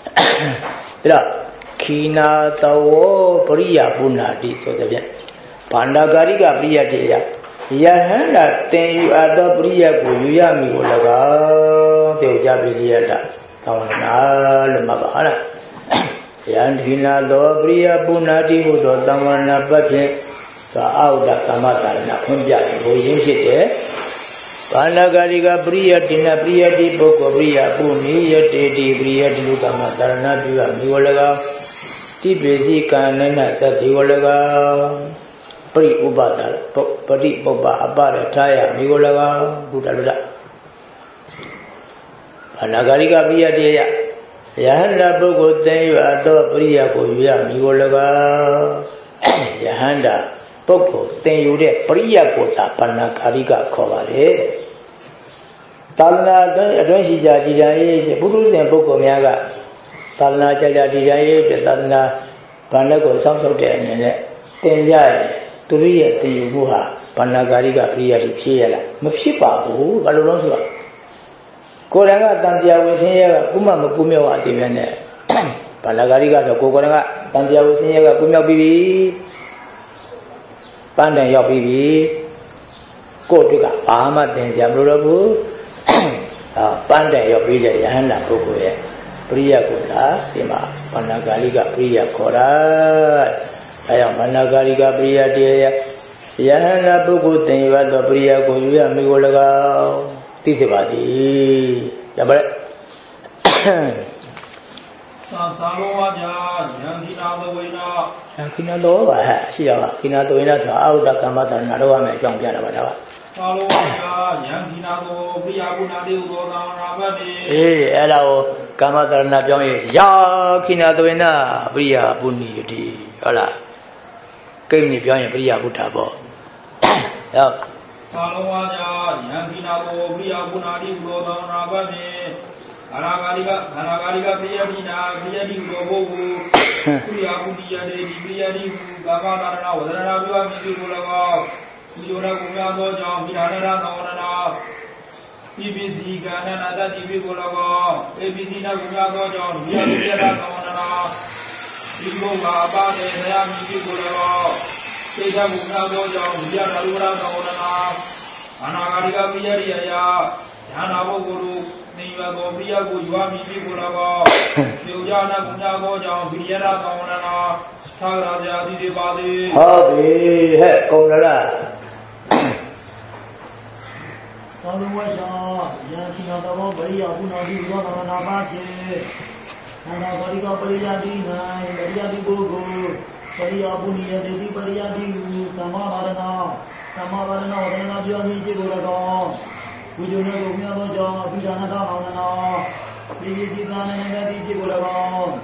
Kina Tawo, Priya Punati, so the Panagarika Priyati, Yahanda, then you are the Priya Guyami Ulaga, the Ujabiliata. Tawana Magana Yandina Lobria Bunati who do Tamana Bate, the Auda Kamatana Punja, who is it? Panagariga Bria Tina Bria di Boko Bria Puni, Yeti Bria di Lukamatana, Duolaga, Tibesi Kanana, Duolaga, Pri Ubata, Pari Boba, Abara Taya, Migolaga, Buddha. Anagarika Priya Jaya Yahanda Bogo Tayu Ado Priya Koya Migolaga Yahanda Bogo Tayu de Priya Kota Panagarika Kovare Talna Adonsi Jaji Buru and Bogo Miaga Talna Jaji Talna Panago Samso de Tenjai Turia Tiyuha Panagarika Priya Ripsiela Mupsipa who Galonso Koranga Tantia was here, Kuma Kumio at the Vene. Panagariga, Kokoranga, Tantia was here, Kumio Bibi Panda Yobibi Kotuka, Ahma, Tenzia Brurabu Panda Yobija, Yahana Kokoe, Priya Kota, Tima, Panagariga, Priya Kora, I am Panagariga, Priya Dia, Yahana Buku, Tenva, Priya Koya, Migolaga. Titibadi, double
Sansaloja, Yankina the winner,
Yankina Lova, Shia, Kina the winner, out the Kamata, Nadawa, Jampiana.
Saloja, Yankina, Priabunadi, Rabadi.
Eh, hello, Kamata Nabi, Yakina the winner, Bria Buniti, Ola. Came me beyond Bria Butabo.
Saloja, Yankina, Priabunadi, Rabadi. Anagarika, Anagarika, Priadina, Priadi, Gobu, Priabudia, Priadi, Gavana, Wadana, Mizulaga, Suyona Gumabo, Pinana, Nona, B B C, Ganana, Divigulaga, A B C, Gumabo, Viana, Nona, Igoga, Bade, Mizulaga, Seda Gumabo, Viana, Nona, Anagarika, Priadia, Yanabo Guru. Niva Gobria Gujwami Bulaga, Yujana Gunago, Jam Viera Kaunana, Taraja di Badi.
Hobby, head, Konala.
Saluaja, Yankina, Maria, Bunadi, Nabati, Anagarika Pariadina, Maria di Bogo, Maria Bunia, Dedi Pariadi, Tamarana, Tamarana, Rana Jami Bulaga. Ujuna Gumia John, Vidana Dana, Viviana and the Gulagon.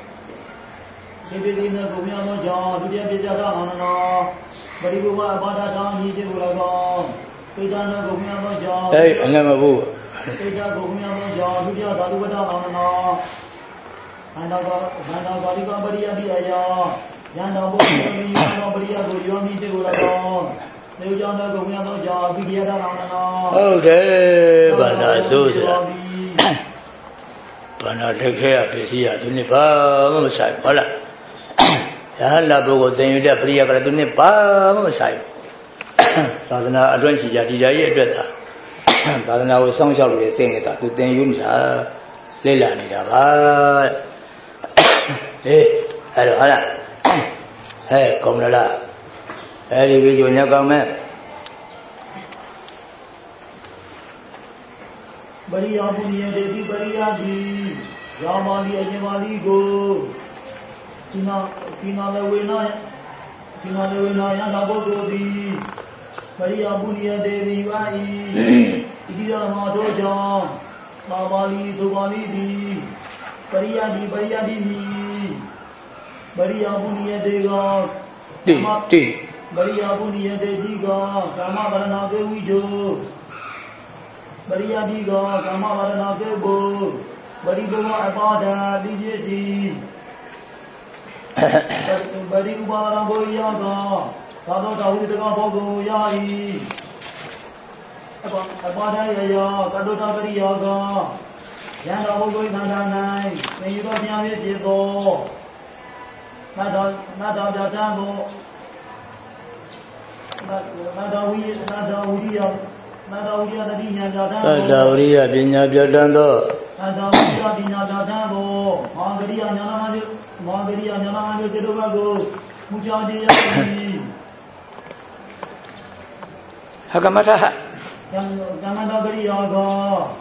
Viviana Gumia John, Vidia Vijana, Barigua Bada, Niji Gulagon, Vidana Gumia John,
hey, and Namabu.
Vida Gumia John, Vidia Daluana, and Nagariga Baria Dia, Yana Boria, Yomi Gulagon.
Oh, there, Bana Susa. Bana take care of this year to Nipa, Messiah. Yahana Bogo, then you have Priya to Nipa, Messiah. Sadana Adventure Jaya Dressa. Sadana was some shall be saying it to ten Yunsa, Lila Nidava. Eh, hello, hello. Hey, come la. Very good, you never come.
Baria Bunia, Devi Baria di Ramali, Ajamali go. Tina, Tina, the winner. Simalena Yanabodi, Maria Bunia Devi Vai, Idia Madoja, Babali Dubali, Maria di Maria di Maria Bunia Dega, Maria Bunia Dediga, Kama Varana Devijo, Maria Diga, Kama Varana Debo, Maribo Abada, D J G. Bari ubara boyaga, kado tahu tengah bogo yai. Apa apa dah ya, kado tak beri yaga. Yang dah bogo nada nai, menyuruh dia ni jatuh. Nada nada jatuh tu. Nada uri nada uri ya, nada uri ya tadi yang jatuh.
Nada uri ya binya jatuh tu.
Nada uri ya binya jatuh tu. Mangkiri yang jangan maju. Mangkiri yang jangan maju jadi bagus. Muncul dia ni.
Hakamata.
Yang jangan dah beri aga.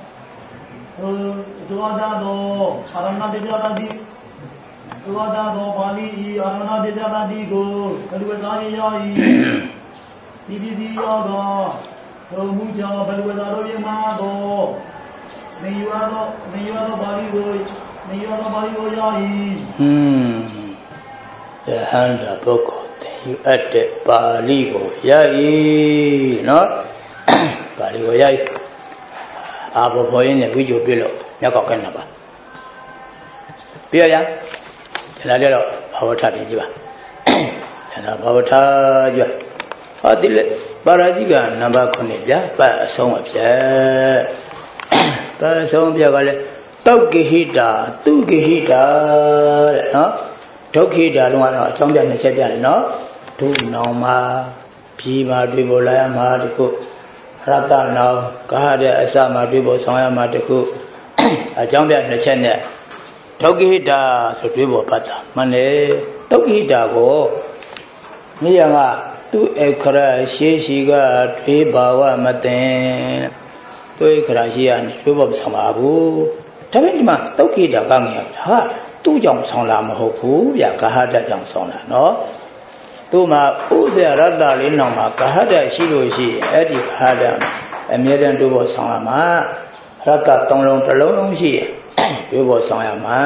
Dua dah do. Arana dia tadi. Dua dah do Bali. Arana dia tadi go. Kedua kali yai. Ini dia aga. Muncul kedua daro yang mana do. Niyuado niyuado Bali go. Niyuado Bali go yai.
Hmm. Handa boko te ate Bali go yai no Bali go yai abo boyin ne video pilo nya ko kan na ba piya ya jana le lo bawatha bi ji ba jana bawatha ji ha di le paraji ga number nine bya pa asong ba phya pa asong bya ga le Taukihita tukihita no Taukihita long ano achong bya ne chet bya le no tu naw ma phi ma twi bo la ya ma taku Rata naw kaha de asa ma twi bo song ya ma taku achong bya ne chet ne Taukihita so twi bo pat ta man ne Taukihita ko ni ya nga tu ekhara shi shi ga twi ba wa ma tin tu ekhara shi ya ne twi bo song ba buဒါပေမဲ့ဒီမှာတုတ်ခိတာကငယ်ရတာဟာသူ့ကြောင့်ဆောင်လာမဟုတ်ဘူးဗျာကာဟတကြောင့်ဆောင်လာနော်သူ့မှာဥစ္စာရတ္တလေးနောက်မှာကာဟတရှိလို့ရှိရင်အဲ့ဒီကာဟတအမြဲတမ်းတို့ဖို့ဆောင်ရမှာရတ္တသုံးလုံးတစ်လုံးလုံးရှိရင်တို့ဖို့ဆောင်ရမှာ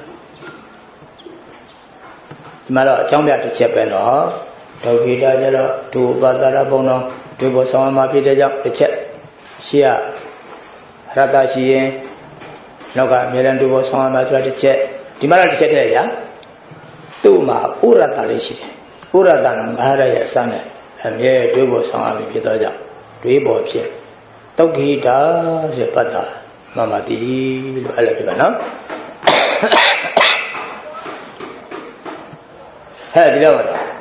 ဒီမှာတော့အကြောင်းပြတစ်ချက်ပဲနော်ဒုက္ခိတာကျတော့ဒုပတ္တရဘုံတော်တို့ဖို့ဆောင်ရမှာဖြစ်တဲ့ကြောင့်တစ်ချက်ရှိရရတ္တရှိရင်နောက်ကအမြဲတမ်းတို့ဘောဆောင်ရမှာဆိုတာတစ်ချက်ဒီမှာတော့တစ်ချက်တည်းရသူ့မှာဥရတလေးရှိတယ်ဥရတနဲ့ငါးရရဲ့အစနဲ့အမြဲတို့ဘောဆောင်ရပြီဖြစ်တော့ကြောင့်တွေးပေါ်ဖြစ်တုတ်ခိတာဆိုပတ်တာမမတိလို့အဲ့လိုပြပါနော်ဟဲ့ဒီတော့ပါတော့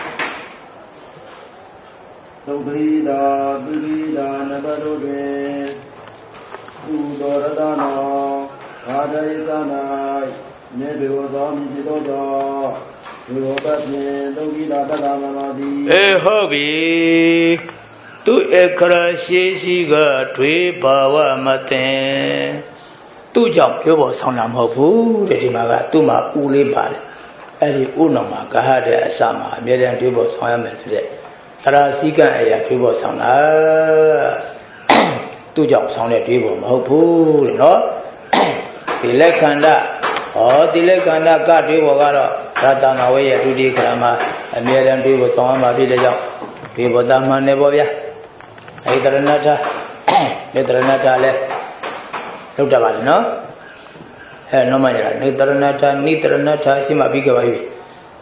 တုတ်ခိတာပိခိတာနဘတို့တွင်သူတော်ရတနာအာဒိသနာမြေဘေဝသောမြည်တော်သောဒီဝတ္တဖြင့်တုတ်ခိတာပတ္တမမတိ
အေးဟုတ်ပြီသူအခရရှိရှိကထွေးဘာဝမသိသူ့ကြောင့်ပြောပေါ်ဆောင်တာမဟုတ်ဘူးတဲ့ဒီမှာကသူ့မှာဥလေးပါတယ်အဲ့ဒီဥနောက်မှာကာဟတဲ့အစမှာအမြဲတမ်းတွေးပေါ်ဆောင်ရမယ်ဆိုတဲ့သရစီကံအရာတွေးပေါ်ဆောင်တာသူ့ကြောင့်ဆောင်တဲ့တွေးပေါ်မဟုတ်ဘူးတဲ့နော်ဒီလက်ခန္ဓာဟောဒီလက်ခန္ဓာကတွေးပေါ်ကတော့ရတနာဝေရဲ့ဒုတိယခန္ဓာမှာအမြဲတမ်းတွေးပေါ်ဆောင်ရမှာဖြစ်တဲ့ကြောင့်တွေးပေါ်တာမှန်တယ်ပေါ့ဗျာအဲ့ဒီတရဏထနေတရဏထလည်းလောက်တပါလေနော်ဟဲ့နော်မညာနေတရဏထနိတရဏထရှိမှပြီးကြပါပြီ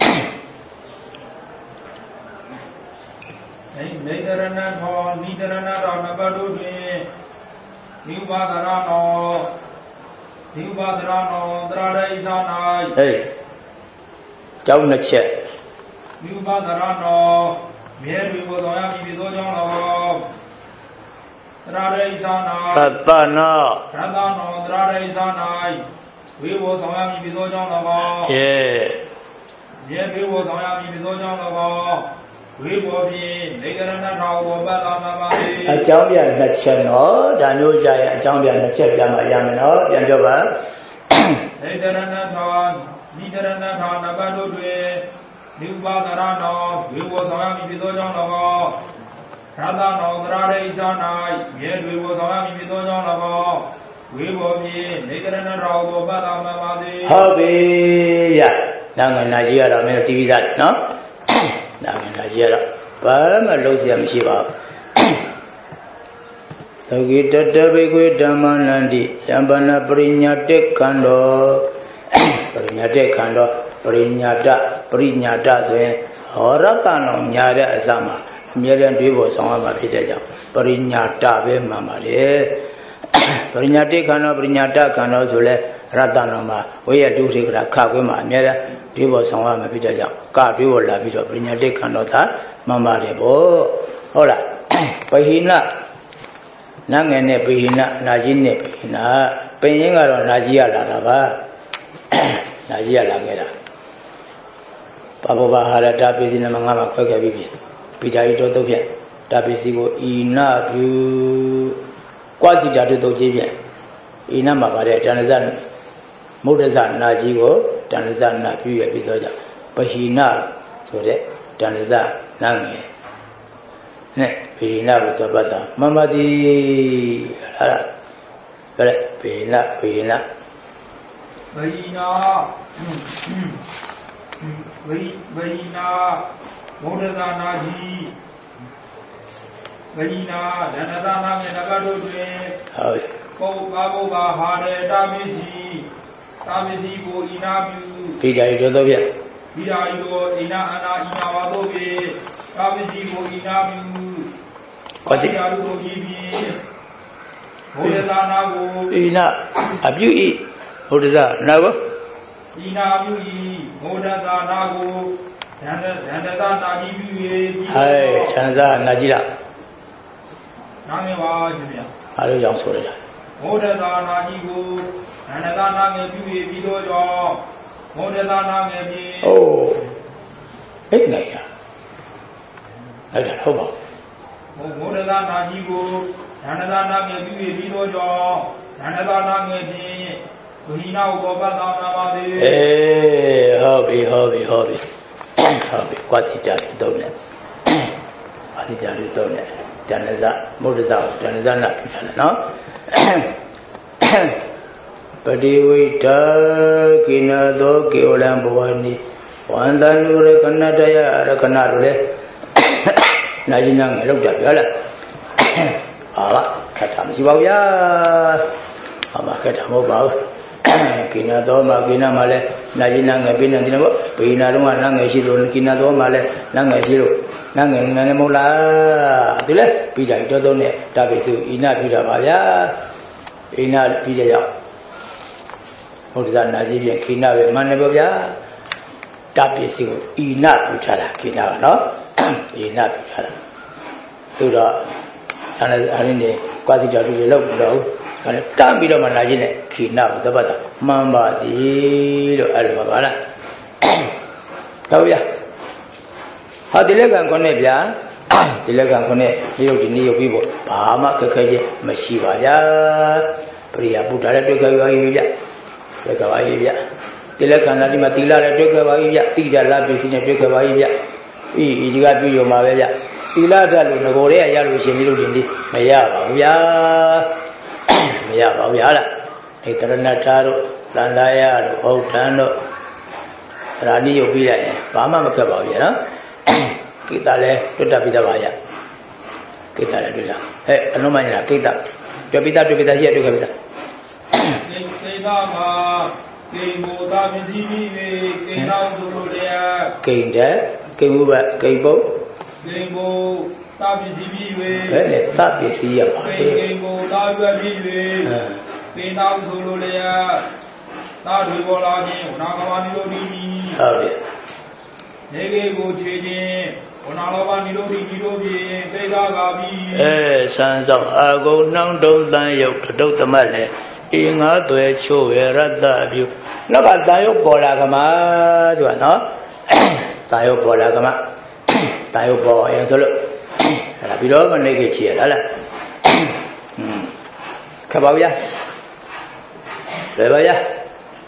နေတရဏထောနိတရဏထောနဘတို့တွင်ဒီဥပါဒရနောဒီဥပါဒရနောသရရိသနာ
ဟေးကျောင်းနှစ်ချက်
ဒီဥပါဒရနောမြဲတွေပေါ်တော်ရမည်ဖြစ်သောကြောင့်လောသရရိသနာ
သတ္တနာ
ရတနောသရရိသနာဝိဘောဆောင်ရမည်ဖြစ်သောကြောင့်လော
ယေ
မြဲတွေပေါ်ဆောင်ရမည်ဖြစ်သောကြောင့်လောဝိဘောဖြင့်နေကရဏထောဝပတ္တမမတိ
အကြောင်းပြနှစ်ချက်နော်ဒါမျိုးကြရင်အကြောင်းပြနှစ်ချက်ပြန်မှရမယ်နော်ပြန်ပြောပါ
နေကရဏထောနိကရဏထောနဘတို့တွင်ဒနိဗ္ဗာန်နောဝေဝဆောင်ရမည်ဖြစ်သောကြောင့်၎င်းရတ္တနောသရတေဣဇာ၌မြဲတွေဝဆောင်ရမည်ဖြစ်သောကြောင့်၎င်းဝေဘောဖြင့်နေကရဏတော်သောပတ္တမပါသည်
ဟုတ်ပြီဗျနာငနာကြီးကတော့မင်းတို့တီးပြီးသားနော်နာငနာကြီးကတော့ဘာမှလုံးစရာမရှိပါဘူးသောကိတတဘိကွေဓမ္မနန္တိယံပနပရိညာတေခန္ဓောပရိညာတေခန္ဓောပရိညာတပရိညာတဆိုရင်ဟောရကနောညာတဲ့အစမှာအမြဲတမ်းတွေးဖို့ဆောင်ရမှာဖြစ်တဲ့ကြောင့်ပရိညာတပဲမှန်ပါတယ်ပရိညာတေခန္ဓောပရိညာတခန္ဓောဆိုလဲရတနောမှာဝိယတုထိကရာခခွဲမှာအမြဲတမ်းတွေးဖို့ဆောင်ရမှာဖြစ်တဲ့ကြောင့်ကတွေးဖို့လာပြီးတော့ပရိညာတေခန္ဓောသာမှန်ပါတယ်ဗောဟုတ်လားပဟိနနာငယ်နဲ့ပိဟိနနာကြီးနဲ့ပိဟိနပင်ရင်ကတော့နာကြီးရလာတာပါနာကြီးရလာခဲ့တာပဘောဘာဟာရတာပစ္စည်းနဲ့ငါးမှာခွဲခဲ့ပြီးပြီပိတာဤတော်တုတ်ဖြင့်တာပစ္စည်းကိုဤနာပြုကွာစီတာတုတ်ကြီးဖြင့်ဤနာမှာပါတဲ့တဏ္ဍဇမုဒ္ဒဇနာကြီးကိုတဏ္ဍဇနာပြုရပြီးတော့ကြောင့်ပဟိနဆိုတဲ့တဏ္ဍဇနာငယ်နဲ့ဘိနာကိုသဘတ်တာမမတိဟာဘယ်ဘိနာဘိနာ
ဘိနာဘိဘိနာမုဒ္ဒဇနာကြီးဘိနာဒဏ္ဍသနာမေနဂတို့တွင်
ဟုတ်
ပုပ္ပါပုပ္ပါဟာရေတာမစ္စည်းတာမစ္စည်းကိုဤနာပြု
ဘိဓာယတော်တော်ဖြင့်
ဘိဓာယကိုဤနာအနာဤနာဝါတို့ဖြင့်တာမစ္စည်းကိုဤနာပြု
ကွာစီ
ရာတို့ကြီးဖြင့်ဘုရားနာကို
ဤနာအပြုဤဘုရားနာကို
ဤနာပြုဤဘုရားနာကိုဒန္တဒန္တသာနာကြီးပြု၍
ဟဲ့ဒန္တသာနာကြီးလား
နာမည်ပါရှင်ဗျာ
အားလုံးကြောင့်ဆိုရတာ
ဘုရားနာကြီးကိုဒန္တသာနာငယ်ပြု၍ပြီးတော့ကြောင့်ဘုရားနာငယ်ဖြင့်
အိုးအိတ်နိုင်တာအဲ့ဒါဟုတ်ပါ
ဘုရားနာကြီးကိုဒန္တသာနာငယ်ပြု၍ပြီးတော့ကြောင့်ဒန္တသာနာငယ်ဖြင့်ဝိနာဥပပသနာပါသည်
အေးဟုတ်ပြီဟုတ်ပြီဟုတ်ပြီဟုတ်ပြီကွာစီတာတုံးနဲ့ကွာစီတာတုံးနဲ့တဏ္ဍဇမုဒ္ဒဇတဏ္ဍဇနာပြုထားတယ်နော်ပတိဝိတာကိနသောကေဝလံဘဝနိဝန္တနုရကဏတယရကဏတို့လေနာကြီးနာငယ်လောက်ကြပြောလားဟာခက်တာမရှိပါဘူးဗျာဟာမခက်တာမဟုတ်ပါဘူးကိနာတော်မှာကိနာမှာလဲနာကြီးနာငယ်ပြနေတယ်ပေါ့ဘိနာတော့ကနာငယ်ရှိလို့ကိနာတော်မှာလဲနာငယ်ရှိလို့နာငယ်နာနေမဟုတ်လားဒီလဲပြီးကြတော်တော်နဲ့ဒါပေသူဣနာပြတာပါဗျာဣနာပြီးကြရောက်ဟုတ်တယ်နာကြီးပြင်ကိနာပဲမှန်တယ်ပေါ့ဗျာဒါပစ္စည်းကိုဣနာပြထားတာကိနာကနော်ဣနာပြထားတာသူတော့ဆန္ဒအရင်းနေကွာစီတော်တွေလောက်ပြီးတော့အဲတမ်းပြီးတော့မှလာခြင်းနဲ့ခိနာကိုသဘတ်တာမှန်ပါသည်လို့အဲ့လိုပါပါလားဟုတ်ဗျာဟာဒီလက်ကံခွနဲ့ဗျာဒီလက်ကံခွနဲ့ဒီရုပ်ဒီနေ့ရုပ်ပြီးဖို့ဘာမှခက်ခဲခြင်းမရှိပါဗျာပရိယာပုဒ္ဒါလည်းတွေ့ခဲ့ပါပြီဗျတွေ့ခဲ့ပါပြီဗျဒီလက်ခံလာဒီမှာသီလလည်းတွေ့ခဲ့ပါပြီဗျတိကြလာပစ္စည်းနဲ့တွေ့ခဲ့ပါပြီဗျဤဤကြီးကတွေ့ရမှာပဲဗျသီလတတ်လို့ငကိုရဲရလို့ရှင်ဒီလိုဒီနေ့မရပါဘူးဗျာမရပါဘူးဗျာလားဒီတရဏထာတို့သန္တာယတို့ဟုတ်ထန်တို့ရာဏိယုတ်ပြီးလိုက်ရင်ဘာမှမခက်ပါဘူးဗျာနော်ကိတလည်းတွေ့တတ်ပြီးသားပါဗျကိတလည်းတွေ့တာဟဲ့အလုံးမညာကိတတွေ့ပြီးသားတွေ့ပြီးသားရှိရတွေ့ခဲ့ပြီးသား
ကိကိတမှာကိမောတာမြည်ပြီးပြီကိနောသူတို့လည်း
ကိတဲ့ကိမှုဘကိပုတ်
ကိမောတာမြည်ပြီးပြီ
ဘယ်နဲ့သပစ္စည်းရပါ
ကိကိမောတာပြပြီးပြီကိနောသူတို့လည်းသာဓုဘောလာခြင်းဝနာကမနိရောဓိ
ဟုတ်ပြီ
နေကေကိုခြေခြင်းဝနာလောဘနိရောဓိဒီတို့ဖြင့်သိက္ခာပါပြီ
အဲဆန်းဆောင်အာဂုံနှောင်းတုံးတန်ယုတ်တုတ်သမတ်လည်းဤငါသွဲချိုးရရတ္တအပြုနောက်ကတန်ယုတ်ပေါ်လာကမှာသူကနော်တန်ယုတ်ပေါ်လာကမှာတန်ယုတ်ပေါ်ရင်ဆိုလို့အဲ့ဒါပြီးတော့မနေခဲ့ချီရလားလားခက်ပါဗျာလွယ်ပါဗျာ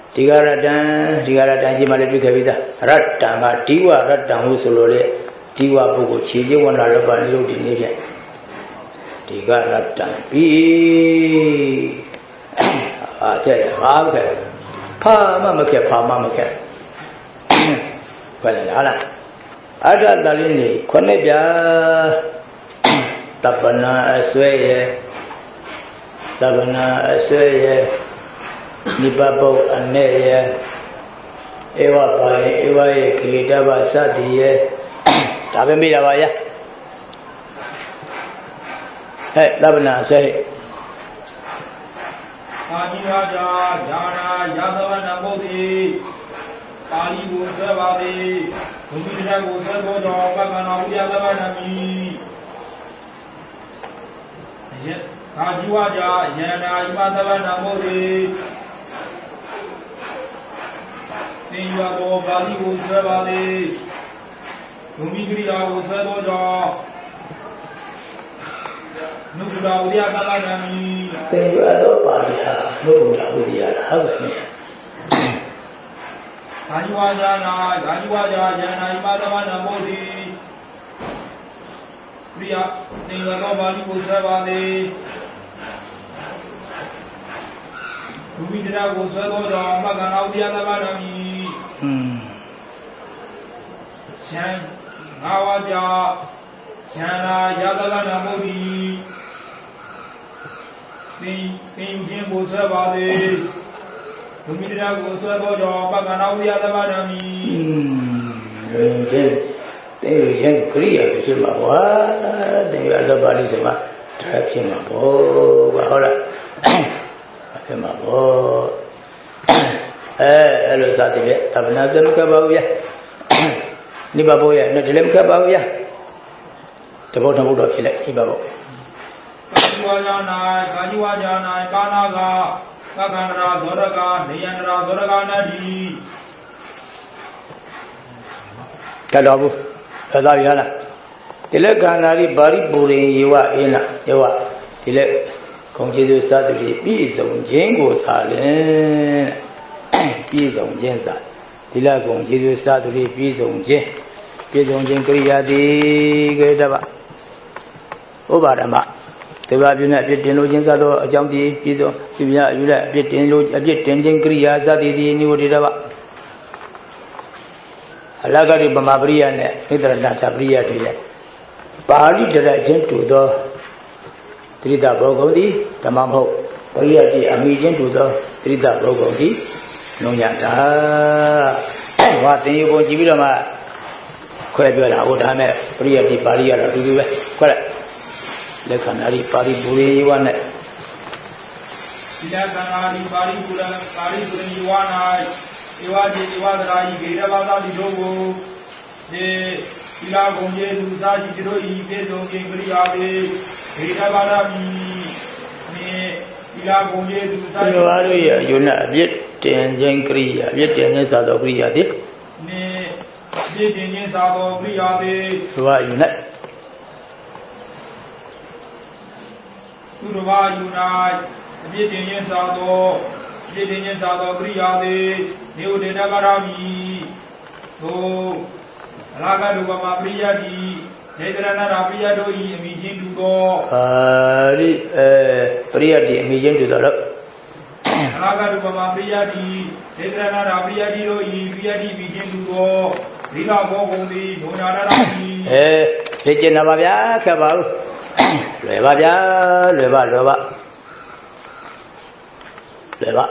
ဒီကရတံဒီကရတံရှိမှလည်းတွေ့ခဲ့ပြီသားရတ္တံကဒီဝရတ္တံဟုဆိုလို့လေဒီဝပုဂ္ဂိုလ်ခြေကျဝန္တာလည်းပါလို့ဒီနေ့ပြန်ဒီကရတ္တံပြီးအာဆက်ရပါခဲ့ဖာမမခက်ဖာမမခက်ဘယ်လဲဟာလားအတ္တတလင်းနေခုနှစ်ပြတပ္ပနာအစွဲရဲ့တပ္ပနာအစွဲရဲ့နိဗ္ဗပုတ်အနေရဲ့ဧဝပါယဧဝရဲ့ကိလေသာဘစသည်ရဲ့ဒါပဲမိတာပါဗျာဟဲ့တပ္ပနာအစွဲ
အာဇိဝါဇာญาณယသဝနမုတ်တိပါဠိကိုဆွဲပါသည်ဘုရားတရားကိုဆွဲပေါ်တော်ပက္ခဏောဥယသဝနမိအာဇိဝါဇာญาณယသဝနမုတ်တိသင်္ကြန်တော်ပါဠိကိုဆွဲပါသည်ဘုရားတရားကိုဆွဲပေါ်တော်နုဒ္ဒဝိယသဝနမိ
သင်္ကြန်တော်ပါဠိဟာနုဒ္ဒဝိယလားဟုတ်ပါ့
ဓာယဝါဇာနာဓာယဝါဇာဉာဏိပါဒဝနမောတိပြိယနေရောပါဠိကိုဆွဲပါသည်ဘုမိတရားကိုဆွဲတော်ကြောင့်ပက္ခဏောတရားသဘာဝမိ
ဟွန်း
ဉာဏ်ငါဝါဇာဉာဏယသလနမောတိသင်သင်ခြင်းကိုဆွဲပါသည်ဘုမိတရားကိုဆွဲတော်ကြောင့်ပက္ခဏောတရားသဘာဝမိ
ဟွန်းဒီတေရင်ကရိယာဖြစ်မှာကွာတေရသောပါဠိစမှာထားဖြစ်မှာပေါ့ဟုတ်လားဖြစ်မှာပေါ့အဲအဲ့လိုစသည်ဖြင့်တပ္ပနာသမကပါဘူးဗျာနိဗ္ဗာန်ဘောရဲ့နဲ့ဒီလည်းမကပါဘူးဗျာတဘောတဘုဒ္ဓဖြစ်လိုက်နိဗ္ဗာန်ဘော
ကာယဝါဇာနာကာယဝါဇာနာကာနာကသက္ကန္တရာသောရကနေယန္တရာသောရကနတိ
ကတော်ဘူးသာသာရလားဒီလက္ခဏာရိပါရိပူရိယေဝအေနယေဝဒီလက်ခုံကျေးဇူးစသဖြင့်ပြည့်စုံခြင်းကိုသာလင်ပြည့်စုံခြင်းစာဒီလက်ခုံကျေးဇူးစသဖြင့်ပြည့်စုံခြင်းပြည့်စုံခြင်းကရိယာတိကေတဗဥပါဒမဒေဝပြုနဲ့အပြစ်တင်လို့ခြင်းစသောအကြောင်းဒီပြည့်စုံပြပြယူလက်အပြစ်တင်လို့အပြစ်တင်ခြင်းကရိယာစသည်ဒီနိဝတိတဗအလကတိပမပရိယနဲ့ဣတရဏသပရိယတွေရဲ့ပါဠိတရချင်းတူသောသတိတဘောဂုံသည်ဓမ္မမဟုတ်ပရိယတိအမိချင်းတူသောသတိတဘောဂုံသည်လုံးရတာဟောတင်ယူပုံကြည့်ပြီးတော့မှခွဲပြောတာဟိုဒါနဲ့ပရိယတိပါဠိရတော့အတူတူပဲခွဲလိုက်လက္ခဏာရိပါဠိပူရိယဝနဲ့
ဒီလက္ခဏာရိပါဠိပူရပါဠိပူရိယဝ၌ဧဝတိဧဝဒရာဤဂေရဘာသာတိတို့ကိုဒီသီလဂုဏ်ကျေသူစာရှိတို့ဤပြေဆုံးခြင်းကရိယာပေဂေရဘာသာမိမြေသီလဂုဏ်ကျေသူစာရှိ
တို့၏အယုဏအပြစ်တင်ခြင်းကရိယာအပြစ်တင်ခြင်းသာသောကရိယာသည်
မြေအပြစ်တင်ခြင်းသာသောကရိယာသည်
သူအယုဏ
သူတော်ဘာယုဏအပြစ်တင်ခြင်းသာသောအပြစ်တင်ခြင်းသာသောကရိယာသည်နေဝဒေနကရာမိသို့အလာကလူပမပရိယတိဒေတရဏရာပရိယတို့ဤအမိချင်းတူသော
ပါရိအဲပရိယတိအမိချင်းတူသော
အလာကလူပမပရိယတိဒေတရဏရာပရိယတိတို့ဤပရိယတိမိချင်းတူသောဒီကဘောဂုံသည်ဒုညာရရာမိ
အဲသိကျင်တာပါဗျာခက်ပါဘူးလွယ်ပါဗျာလွယ်ပါလွယ်ပါလွယ်ပါ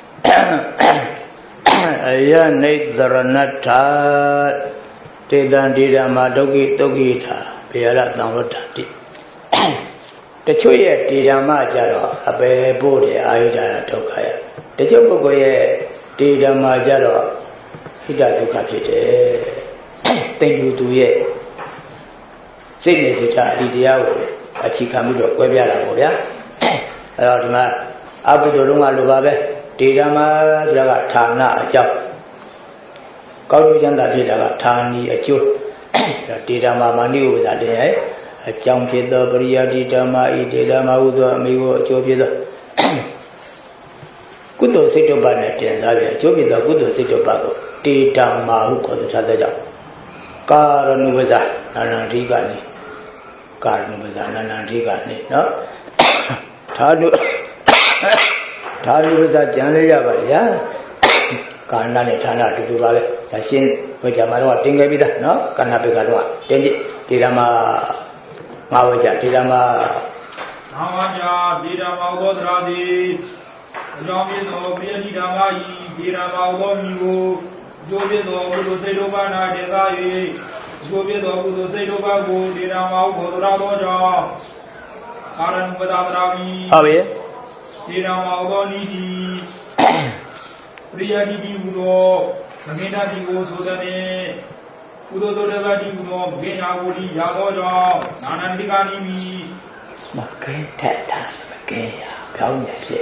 အယနိသရဏထာတေတံဒေဓမ္မာဒုက္ခိဒုက္ခိထာဘေရသံဝတ္တတိတချို့ရဲ့ဒေဓမ္မာကြတော့အပေပို့တယ်အာယုဒဒုက္ခရတချို့ပုဂ္ဂိုလ်ရဲ့ဒေဓမ္မာကြတော့ဟိတဒုက္ခဖြစ်တယ်သင်္ယူသူရဲ့စိတ်နဲ့စိတ်ထားအဒီတရားကိုအခြေခံပြီးတော့ကွဲပြားတာပေါ့ဗျာအဲ့တော့ဒီမှာအဘုဒ္ဓလုံးကလိုပါပဲဒေဓမ္မာဆိုတာကဌာနအကြောင်းကောင်းကျိုးချမ်းသာဖြစ်တာကဌာနီအကျိုးဒေဓမ္မာမာနိဥပဒါတင်ရဲ့အကြောင်းဖြစ်သောပရိယတိဓမ္မာဤဒေဓမ္မာဟုသောအမိကိုအကျိုးဖြစ်သောကုသိုလ်စိတ်တုပ္ပနဲ့တင်စားပြီးအကျိုးပြသောကုသိုလ်စိတ်တုပ္ပကိုတေတံမာဟုခေါ်ထားတဲ့ကြောင့်ကာရဏုပဇာနာနန္ဒိကနေကာရဏုပဇာနာနန္ဒိကနေနော်ဓာတုဓာတုပဇာကြံလေးရပါဗျာကာဏနဲ့ဌာနအတူတူပါပဲဒါရှင်းဝေကြမှာတော့တင်ခဲ့ပြီးသားနော်ကာဏပိကတော့တင်ကြည့်ဒီဓမ္မငါဝေကြဒီဓမ္မ
ငါဝေကြဒီဓမ္မဘောဓရာတိအကြောင်းပြသောပရိယတိဓမ္မဤဒီဓမ္မဘောမီကိုအကျိုးပြသောကုသိုလ်စိတ်တို့ကနာတင်သာ၍အကျိုးပြသောကုသိုလ်စိတ်တို့ကကိုဒီဓမ္မဘောဓရာသောကြောင့်ကာရဏုပဒသရာမိ
ဟုတ်ပြီ
ဒီဓမ္မဘောနိတိပရိယတိတိဟူသောမဂိဏတိကိုဆိုတဲ့ကုသိုလ်သောတပတိဟူသောမဂိဏကိုဒီရသောကြောင့်နာနန္တိကာနိမိ
မကင်းထက်တာမကင်းရပြောင်းရဖြစ်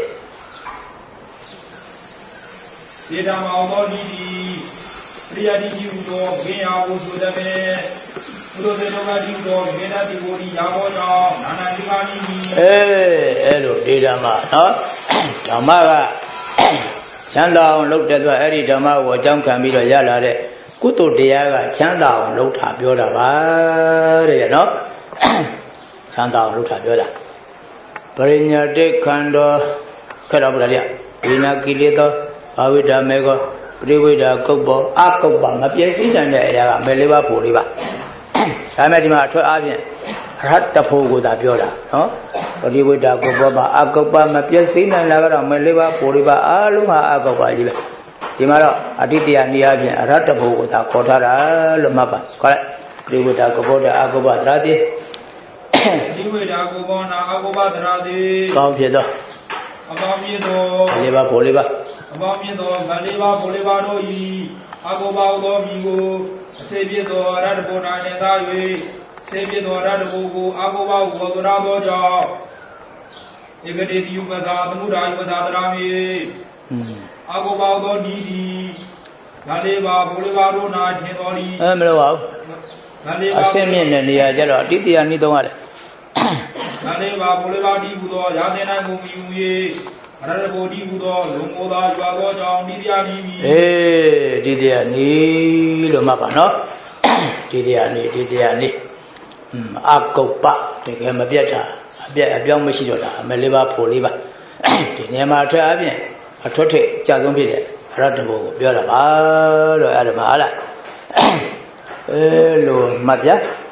ဒီဓမ္မဘောနိတိပရိယတိတိဟူသောမဂိဏကိုဆိုတဲ့ကုသိုလ်သောတပတိဟူသောမဂိဏတိကိုဒီရသောကြောင့်နာနန္တိကာနိမိ
အဲအဲ့လိုဒီဓမ္မနော်ဓမ္မကချမ်းသာအောင်လုပ်တဲ့အတွက်အဲ့ဒီဓမ္မကိုအကြောင်းခံပြီးတော့ရလာတဲ့ကုသိုလ်တရားကချမ်းသာအောင်လုပ်တာပြောတာပါတဲ့နော်ချမ်းသာအောင်လုပ်တာပြောတာပရိညာတိခန္ဓာခရဗုဒ္ဓရဝိနာကိလေသာဘာဝိဒမေကောပရိဝိဒကုပ္ပောအကုပ္ပမပြည့်စည်တဲ့အရာကမဲလေးပါဖို့လေးပါဒါမဲ့ဒီမှာအထွတ်အားဖြင့်ရတ္တဖို့ကိုသာပြောတာနော်ပရိဝိဒကုပ္ပောမှာအကုပ္ပမပြည့်စည်နိုင်လာကတော့မဲလေးပါဖို့လေးပါအားလုံးဟာအကုပ္ပကြီးပဲဒီမှာတော့အတ္တိယနိယဖြင့်အရတ္တဖို့ကိုသာခေါ်ထားတာလို့မှတ်ပါခေါ်လိုက်ပရိဝိဒကုပ္ပောတဲ့အကုပ္ပသရတိ
ပရိဝိဒကုပ္ပောနာအကုပ္ပသရတိ
ကောင်းဖြစ်သော
အပေါင်းဖြစ်သော
လေးပါဖို့လေးပါ
အပေါင်းဖြစ်သောမလေးပါဖို့လေးပါတို့ဤအကုပ္ပသောမိကိုအစေဖြစ်သောအရတ္တဘုံနာနှင့်သာ၍စေဖြစ်သောအရတ္တဘုံကိုအကုပ္ပဟုသောသရသောကြောင့်ဧကတိယုပသာသမုဒ္ဒာယုပသာသရမိအကုပ္ပသောဤသည်ငါလေးပါဘုလေးပါတို့နာထင်တော်၏
အဲမလို့ပါဘူးငါလေးပါအရှင်းမြင့်တဲ့နေရာကျတော့အတ္တိယနိသုံးရတယ်
ငါလေးပါဘုလေးပါဒီဟူသောရာသင်၌မူမီဟူ၍အရတ္တဘုဒီဟူသောလုံမောသာရွာသောကြောင့်တတိယနိမိ
အေးတတိယနိလို့မှတ်ပါနော်တတိယနိတတိယနိအကုပ္ပတကယ်မပြတ်တာအပြတ်အပြောင်းမရှိတော့တာအမလေးပါဖို့လေးပါဒီနေရာမှာအထက်အပြင်အထွတ်ထိပ်ကြာဆုံးဖြစ်တဲ့အရတ္တဘုကိုပြောတာပါလို့အဲ့ဒါမှဟာလားအဲလိုမှတ်ပြ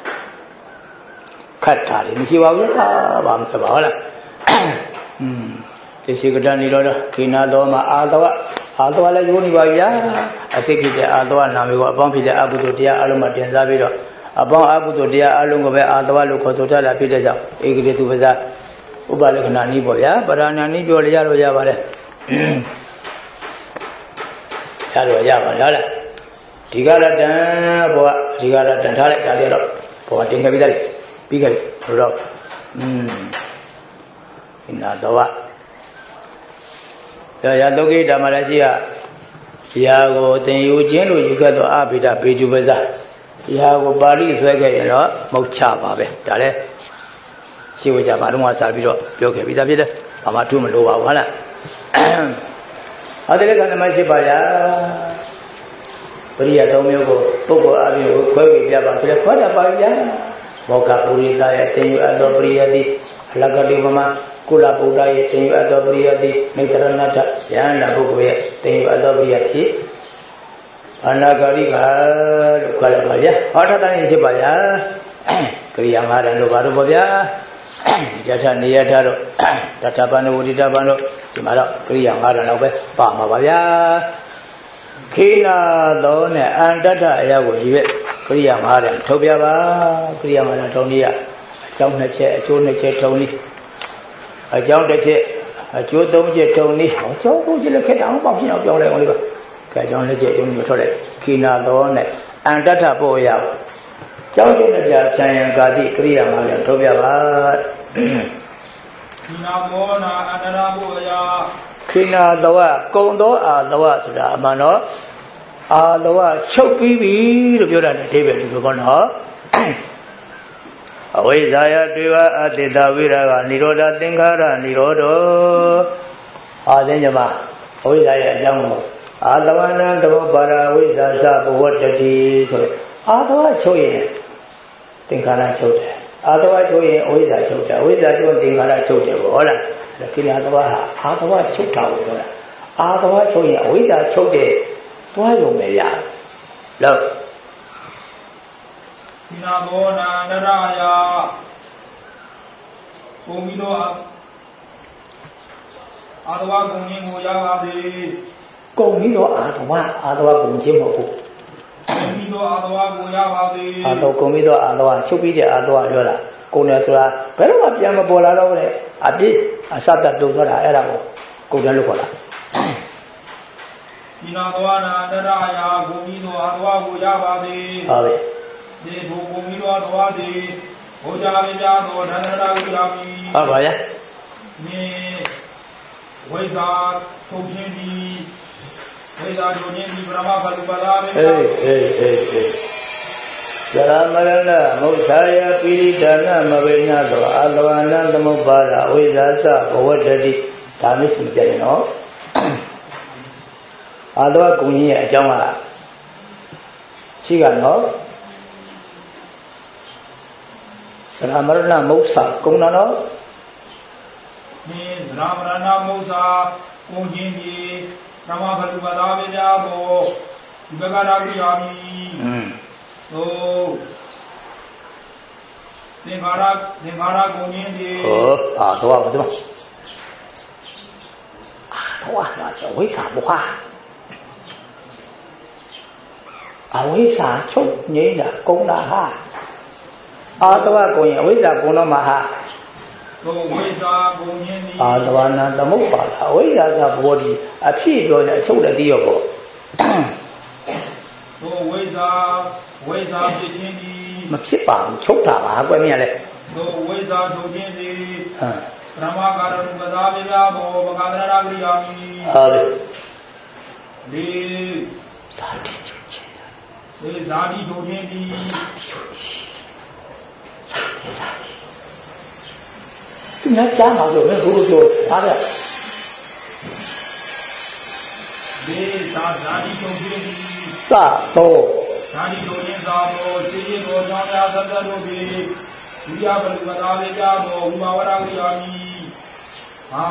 ခတ်တာလေမရှိပါဘူးဟာဘာမှမဖြစ်ပါဟုတ်လားอืมသိရှိကတဏီတော့ခိနာတော်မှာအာသဝအာသဝလည်းယိုးနေပါဗျာအစိတ်ဖြစ်တဲ့အာသဝနာမည်ကိုအပေါင်းဖြစ်တဲ့အကုသိုလ်တရားအလုံးမှာတင်စားပြီးတော့အပေါင်းအကုသိုလ်တရားအလုံးကိုပဲအာသဝလို့ခေါ်ဆိုထားတာဖြစ်တဲ့ကြောင့်ဧကတိသူပဇာဥပလက္ခဏာနည်းပေါ့ဗျာပရဏာနည်းပြောရတော့ရပါတယ်ရတော့ရပါလားဒီကရတန်ဘောဒီကရတန်ထားလိုက်ဒါလေးတော့ဘောတင်ခဲ့ပြီးသားလေပြီးခဲ့ပြီလို့တော့อืมဣနာတော်ကရသုကိဓမ္မရရှိကရာကိုသင်ယူခြင်းလို့ယူခဲ့တော့အဘိဓပေကျုပဇာရာကိုပါဠိဆွဲခဲ့ရင်တော့မုတ်ချပါပဲဒါလည်းရှိဝကြပါတော့မှစပြီးတော့ပြောခဲ့ပြီးသားဖြစ်တယ်ဘာမှထူးမလို့ပါဘူးဟုတ်လားအဲ့ဒီကနမရှိပါရာပရိယသုံးမျိုးကိုပုဂ္ဂိုလ်အပြင်ကိုခွဲဝေပြပါဆိုလဲခွဲတာပါဗျာမောက္ခပုရိသရဲ့တင်ယူအပ်သောပရိယတိအလကတိပမကုလဗုဒ္ဓရဲ့တင်ယူအပ်သောပရိယတိမေတ္တရဏတ္ထယန္တာပုဂ္ဂိုလ်ရဲ့တင်ယူအပ်သောပရိယတိအနာဂရိကလို့ခေါ်လိုက်ပါဗျာဟောထတဲ့ရှိပါဗျာကရိယာငါးတန်လို့ပါတော့ပါဗျာယထာနေယထာတို့တထပန္နဝတိတပန္နတို့ဒီမှာတော့ကရိယာငါးတန်လောက်ပဲပါမှာပါဗျာခိနာသောနဲ့အန္တထအရာကိုဒီပဲကရိယာငါးတန်ထုတ်ပြပါကရိယာငါးတန်ထုံးနည်းအကြောင်းနှစ်ချက်အကျိုးနှစ်ချက်ထုံးနည်းအကြောင်းတစ်ချက်အကျိုးသုံးချက်ထုံနည်းအကျိုးသုံးချက်လည်းခက်တောင်ပေါ့ရှင်းအောင်ပြောလိုက်အောင်လေးပါကဲအကြောင်းလက်ချက်အကျိုးမျိုးထွက်လိုက်ခိနာသောနဲ့အန္တထပို့ရအောင်ကြောင်းကျုံနဲ့ကြာချမ်းရံကာတိကရိယာမှာလည်းထုတ်ပြပါ
ခိနာသောနာအန္တရာပို့ရ
ခိနာသောကုံသောအာသောဆိုတာအမှန်တော့အာသောချုပ်ပြီးပြီလို့ပြောတာနဲ့အဓိပ္ပာယ်ဒီလိုပေါ့နော်အဝိဇ္ဇာယတွေဝအတ္တဝိရာဂနိရောဓသင်္ခါရနိရောဓအာသင်္ကြမှာဝိဇ္ဇာရဲ့အကြောင်းကိုအာသဝနာသဘောပါရဝိဇ္ဇာသဘဝတ္တိဆိုရအာသဝချုပ်ရင်သင်္ခါရချုပ်တယ်အာသဝချုပ်ရင်အဝိဇ္ဇာချုပ်တယ်အဝိဇ္ဇာချုပ်ရင်သင်္ခါရချုပ်တယ်ဟုတ်လားကိလေသာသဝဟာအာသဝချုပ်တာကိုပြောတာအာသဝချုပ်ရင်အဝိဇ္ဇာချုပ်တဲ့တွားရုံပဲရလို့
ဒီနာဘောနာနရယာပုံပြီးတော့အာသဝကုံခြင်းကိုရပါသည်
ကုံပြီးတော့အာသဝအာသဝကုံခြင်းမဟုတ်ဘူး
ကုံပြီးတော့အာသဝကိုရပါသည်
အာသဝကုံပြီးတော့အာသဝချုပ်ပြီးတဲ့အာသဝပြောတာကုံတယ်ဆိုတာဘယ်တော့မှပြန်မပေါ်လာတော့ဘူးလေအပြည့်အစတတ်တုံသွားတာအဲ့ဒါကိုကုံတယ်လို့ခေါ်တာ
ဒီနာသဝနာနရယာကုံပြီးတော့အာသဝကိုရပါသည်
ဟုတ်ပြီ
ဒီဘုံကုံပြီးတော့သဝသည်ဘုရားမင်းများသောဓန္နရာကိုရမည်
ဟုတ်ပါရဲ့
နေဝိဇာထုတ်ခြင်းဒီဝိဇာထုတ်ခြင်းဒီပရမဘလူပလာပဲ
အေးအေးအေးအေးဇရမရဏမုဿာယပိရိဒါနမဝိညာသောအာသဝနံသမုပ္ပါဒဝိဇာသဘဝတ္တိဒါမျိုးစီပြတယ်နော်အာသဝကုံကြီးရဲ့အကြောင်းကရှိကနော်ဇရမရဏမုဿာကုံနော်
နေဇရမရဏမုဿာကုံခြင်းဒီပရမဘလူပလာပဲကြသောဒီဘဂရာပိယာမိ
อืม
သို့သင်္ခါရသင်္ခါရကုံခြင်းဒီ
ဟောအာသဝပါစမအာသဝဟာဆိုဝိသဘွားအဝိဇ္ဇာချုပ်ငြိမ်းတာကုံတာဟာအာသဝကုံရင်အဝိဇ္ဇာကုံတော့မှာဟာ
သို့ဝိဇ္ဇာကုံခြင်းဒီ
အာသဝနာသမုပ္ပါဒအဝိဇ္ဇာသဘောဒီအဖြစ်ပြောနေအချုပ်တဲ့တိရောပေါ့
သို့ဝိဇ္ဇာဝိဇ္ဇာဖြစ်ခြင်းဒီ
မဖြစ်ပါဘူးချုပ်တာပါကွယ်မြင်လဲ
သို့ဝိဇ္ဇာချုပ်ခြင်းဒီ
ဟမ်
ပရမကာရဏုပဒါဝိဗျာဘောဘဂန္တရာဂရိယာမိ
ဟုတ်တယ်
ဒီ
ဇာတိချုပ်ခြင်း
ဒီဇာတိချုပ်ခြင်းဒီ
ဇာတိချုပ်ခြင်းဇာတိဇာတိသူများကြားမှာဆိုရင်ဘုရားပြောသားတယ်
ဒီသာဇာတိချုပ်ခြင်းဒီ
စတော့
ဇာတိချုပ်ခြင်းသာတော့သိရင်တော်ကြောင့်များသတ္တတို့ဒီဒုတိယဘလူပဒါဝိဗျာဘောဥပါဝရဂရိယာမိဟာ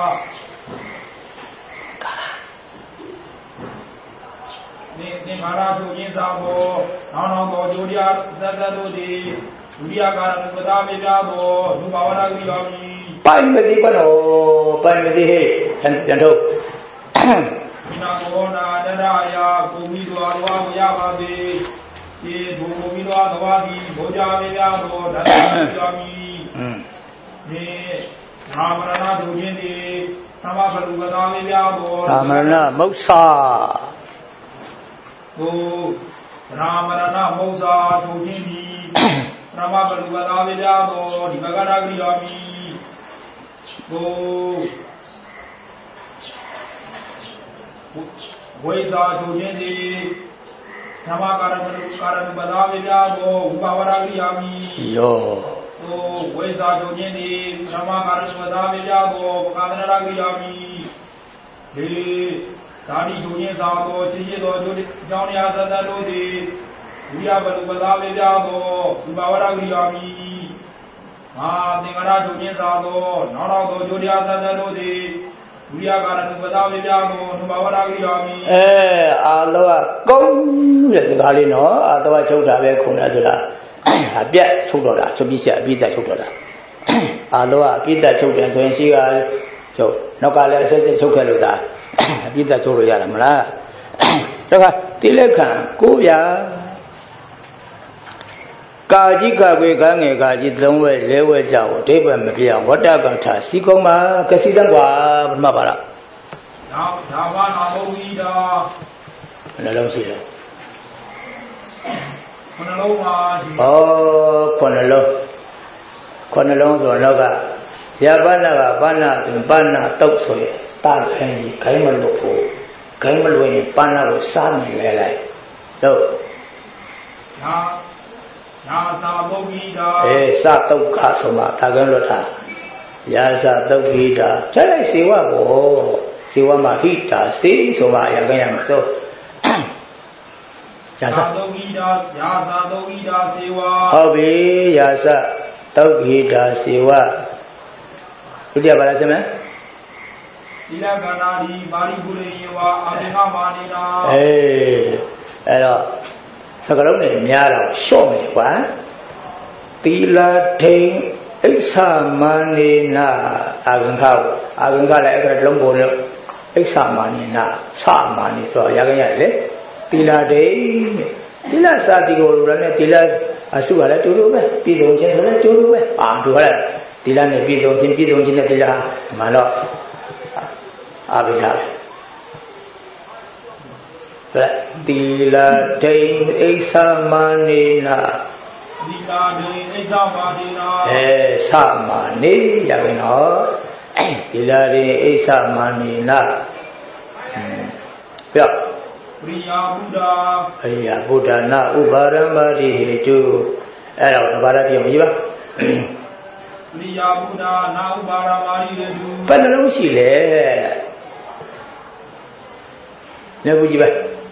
နေနေမာရာချုပ်ခြင်းသာဘောနောက်နောက်သောဒုတိယသတ္တတို့ဒီဒုတိယကာရဏုပဒါဝိဗျာဘောဥပါဝရဂရိယာမိ
ပိုင်မသိပါတော့ပိုင်မသိဟဲ့ပြန်ထုတ်
ဒီနာဘောနာတရယာကုမိသောအဝါကိုရပါသည်ဒီဘုံကုမိသောသဝတိဘုရားမေယာသောဓမ္မယာမိ
อืม
ဒီနာမရဏဒုခြင်းဒီသမဘလူကသာမေယာသော
နာမရဏမုဿာ
ဟိုနာမရဏမုဿာဒုခြင်းဒီသမဘလူကသာမေယာသောဒီဘဂရဂရိယာမိဟိုဝိဇာချုပ်ခြင်းဒီနမကာရဏကာရဏပဒါဝိဗျာဘောဥပါဝရဂရိယာမိ
ယော
သို့ဝိဇာချုပ်ခြင်းဒီနမကာရဏပဒါဝိဗျာဘောပကာသနရဂရိယာမိဒီဇာတိချုပ်ခြင်းသာသောချင်းချင်းသောအကြောင်းတရားသတ္တတို့သည်ဝိယဘလူပဒါဝိဗျာဘောဥပါဝရဂရိယာမိမာသင်္ကာရချုပ်ခြင်းသာသောနောက်နောက်သောအကျိုးတရားသတ္တတို့သည်ဝိယကာရဏုပဒါဝိဗျာဘောဥပါဝရဂရိယာမိ
အဲအာလောကကုန်းတဲ့စကားလေးနော်အာသဝချုပ်တာပဲခုနကဆိုတာအပြတ်ချုပ်တော့တာချုပ်ပြီးချက်အပြည့်တက်ချုပ်တော့တာအာလောကအပြည့်တက်ချုပ်တယ်ဆိုရင်ရှိကချုပ်နောက်ကလည်းအဆက်ဆက်ချုပ်ခဲ့လို့ဒါအပြည့်တက်ချုပ်လို့ရတာမလားဒါကတိလက်ခံကိုရကာကြီးကကွေကငယ်ကာကြီးသုံးဝဲလဲဝဲကြဖို့အဓိပ္ပာယ်မပြအောင်ဝတ္တကထာစီကုံပါကစီစံကွာဘုမပါလား
ဒါဒါဝနာဘုံဤတာ
ဘယ်နှလုံးရှိလဲ
ခုနှလုံးပါဒီ
ဩခုနှလုံးခုနှလုံးဆိုတော့ကရပနာကပနာဆိုပနာတုတ်ဆိုရင်တာခိုင်းကြီးခိုင်းမလို့ဖို့ခိုင်းမလို့ရင်ပနာကိုစားနေလဲလိုက်တော့
ဟာယာသာပုဂ္ဂိတာ
အေးစတုတ်ခဆိုမှတာကံလွတ်တာယာသာတုတ်ဂိတာဆက်လိုက်စေဝဘောစေဝမှာဟိတာစေဆိုပါရခဲ့ရမှာဆိုယာသ
သုခိတာယာသသုခိတာစေဝ
ဟုတ်ပြီယာသသုခိတာစေဝဒုတိယပါလားစမယ်
သီလကန္နာဒီပါရိပုရိယေဝအာသင်္ဃမာနိနာ
အေးအဲ့တော့စကလုံးနဲ့များတော့ရှော့မယ်ကွာသီလထိန်ဣစ္ဆမာနိနာအာဂင်္ခအာဂင်္ခလည်းအဲ့ဒါလုံးပေါ်လို့ဣစ္ဆမာနိနာသမာနိဆိုရခဲ့ရတယ်လေသီလထိန်သီလစာတိကိုလိုလည်းသီလအစုကလည်းတူတူပဲပြည်စုံခြင်းလည်းတူတူပဲအာတူရတာသီလနဲ့ပြည်စုံခြင်းပြည်စုံခြင်းနဲ့သီလမှတော့အာဘိဓာသီလထိန်ဣစ္ဆမာနိနာ
သီလထိန်ဣစ္ဆမာနိနာ
အဲသမာနိရပြီနော်သီလထိန်ဣစ္ဆမာနိနာပြော
ပရိယာဘုဒ္ဓ
ပရိယာဘုဒ္ဓနာဥပါရမတိဟေတုအဲ့တော့တပါးရပြောကြည့်ပါ
ပရိယာဘုဒ္ဓနာဥပါရမတိဟေတု
ဘယ်နှလုံးရှိလဲနေဘူးကြည့်ပါ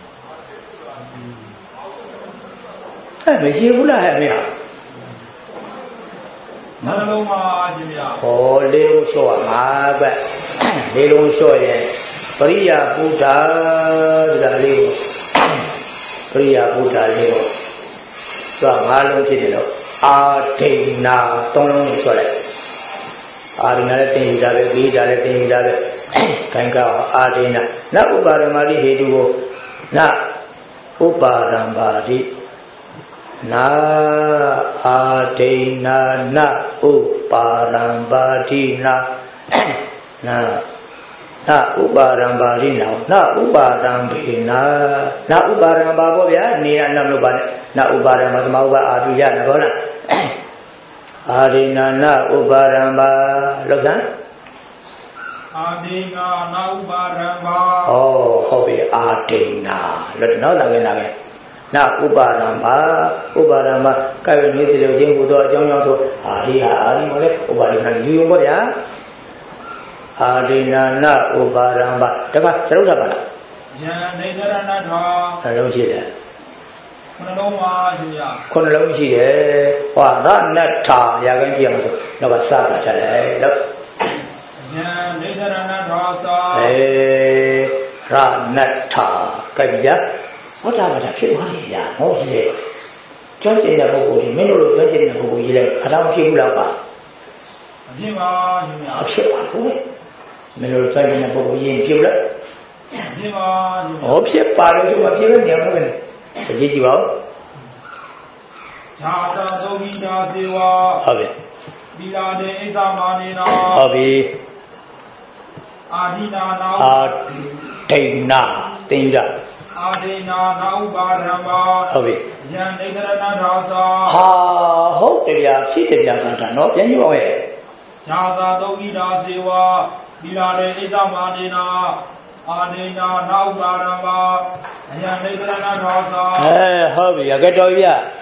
အဲ့မရှိဘူးလားဟဲ့မင်း
နှလုံးပါရှင်ဗျာ
ဟောလေးလုံးလျှော့ရမှာပဲလေးလုံးလျှော့ရင်ပရိယာဘုဒ္ဓဆိုတာလေးကိုပရိယာဘုဒ္ဓလေးကိုသွားငါးလုံးဖြစ်တယ်လို့အာဒိနာသုံးလုံးကိုလျှော့လိုက်အာဒိနာလည်းသင်ယူတာပဲပြီးတာလည်းသင်ယူတာပဲခိုင်ကောအာဒိနာနဥပါရမတိဟေတုကိုနဥပါရမတိနာအာဒိနာနဥပါရမတိနာနာနာဥပါရံပါရိနာနာဥပါရံဘေနာနာဥပါရံပါပေါ့ဗျာနေရနောက်လို့ပါနဲ့နာဥပါရံပါသမဥပါအာတုရနာဘောလားအာရိနာနာဥပါရံပါလောက်စမ်း
အာဒိနာနာဥပါရံပါ
ဩဟုတ်ပြီအာဒိနာလို့နော်လာခဲ့လာခဲ့နာဥပါရံပါဥပါရံပါကဲ့နေစီလို့ချင်းဟူသောအကြောင်းကြောင့်ဆိုအာရိဟာအာရိမလဲဥပါရိနာယူရုံပေါ့ဗျာအာရိနာနဥပါရံပါတခါစရုပ်ထပါလား
ယံနေသရဏထာ
နှလုံးရှိတယ်
ခုနှလုံးပါရှင်ဗျာ
ခုနှလုံးရှိတယ်ဟောရဏထာရခိုင်းပြအောင်ဆိုတော့ကစတာချတယ်လို့
ယံနေသရဏထာသာ
အေရဏထာကြိုက်ကြဟောတာကဖြစ်သွားပြီညာဟောရှိတယ်ကျွမ်းကျင်တဲ့ပုဂ္ဂိုလ်ကြီးမင်းတို့လိုကျွမ်းကျင်တဲ့ပုဂ္ဂိုလ်ကြီးလည်းအထောက်ဖြစ်ဘူးလားပါ
အဖြစ်ပါရှင်ဗျာ
အဖြစ်ပါဘူးမင်းတို့စိုက်တဲ့ပုဂ္ဂိုလ်ရင်ပြုတ်လား
ဖြစ်ပါ
ဟောဖြစ်ပါလို့ဆိုမဖြစ်လို့ညောင်းလို့ပဲအရေးကြည့်ပါဦး
ဇာသာသုခိတာစေဝ
ဟုတ်ပြီ
သီလာတေဣစ္ဆမာနိနာ
ဟုတ်ပြီ
အာဒိနာနာ
အာဒိနာသင်္ကြ
အာဒိနာနာဥပါရံပါ
ဟုတ်ပြီ
ယံနေသရဏထာသာ
ဟာဟုတ်တယ်ဗျာဖြစ်တယ်ဗျာသာနော်ပြန်ကြည့်ပါဦးရဲ့
ဇာသာသုခိတာစေဝသီလာတေဣစ္ဆမာနိနာအာဒိနာနာဥပါရံပါယံနေသရဏထာသာ
အဲဟုတ်ပြီရကတော်ဗျာ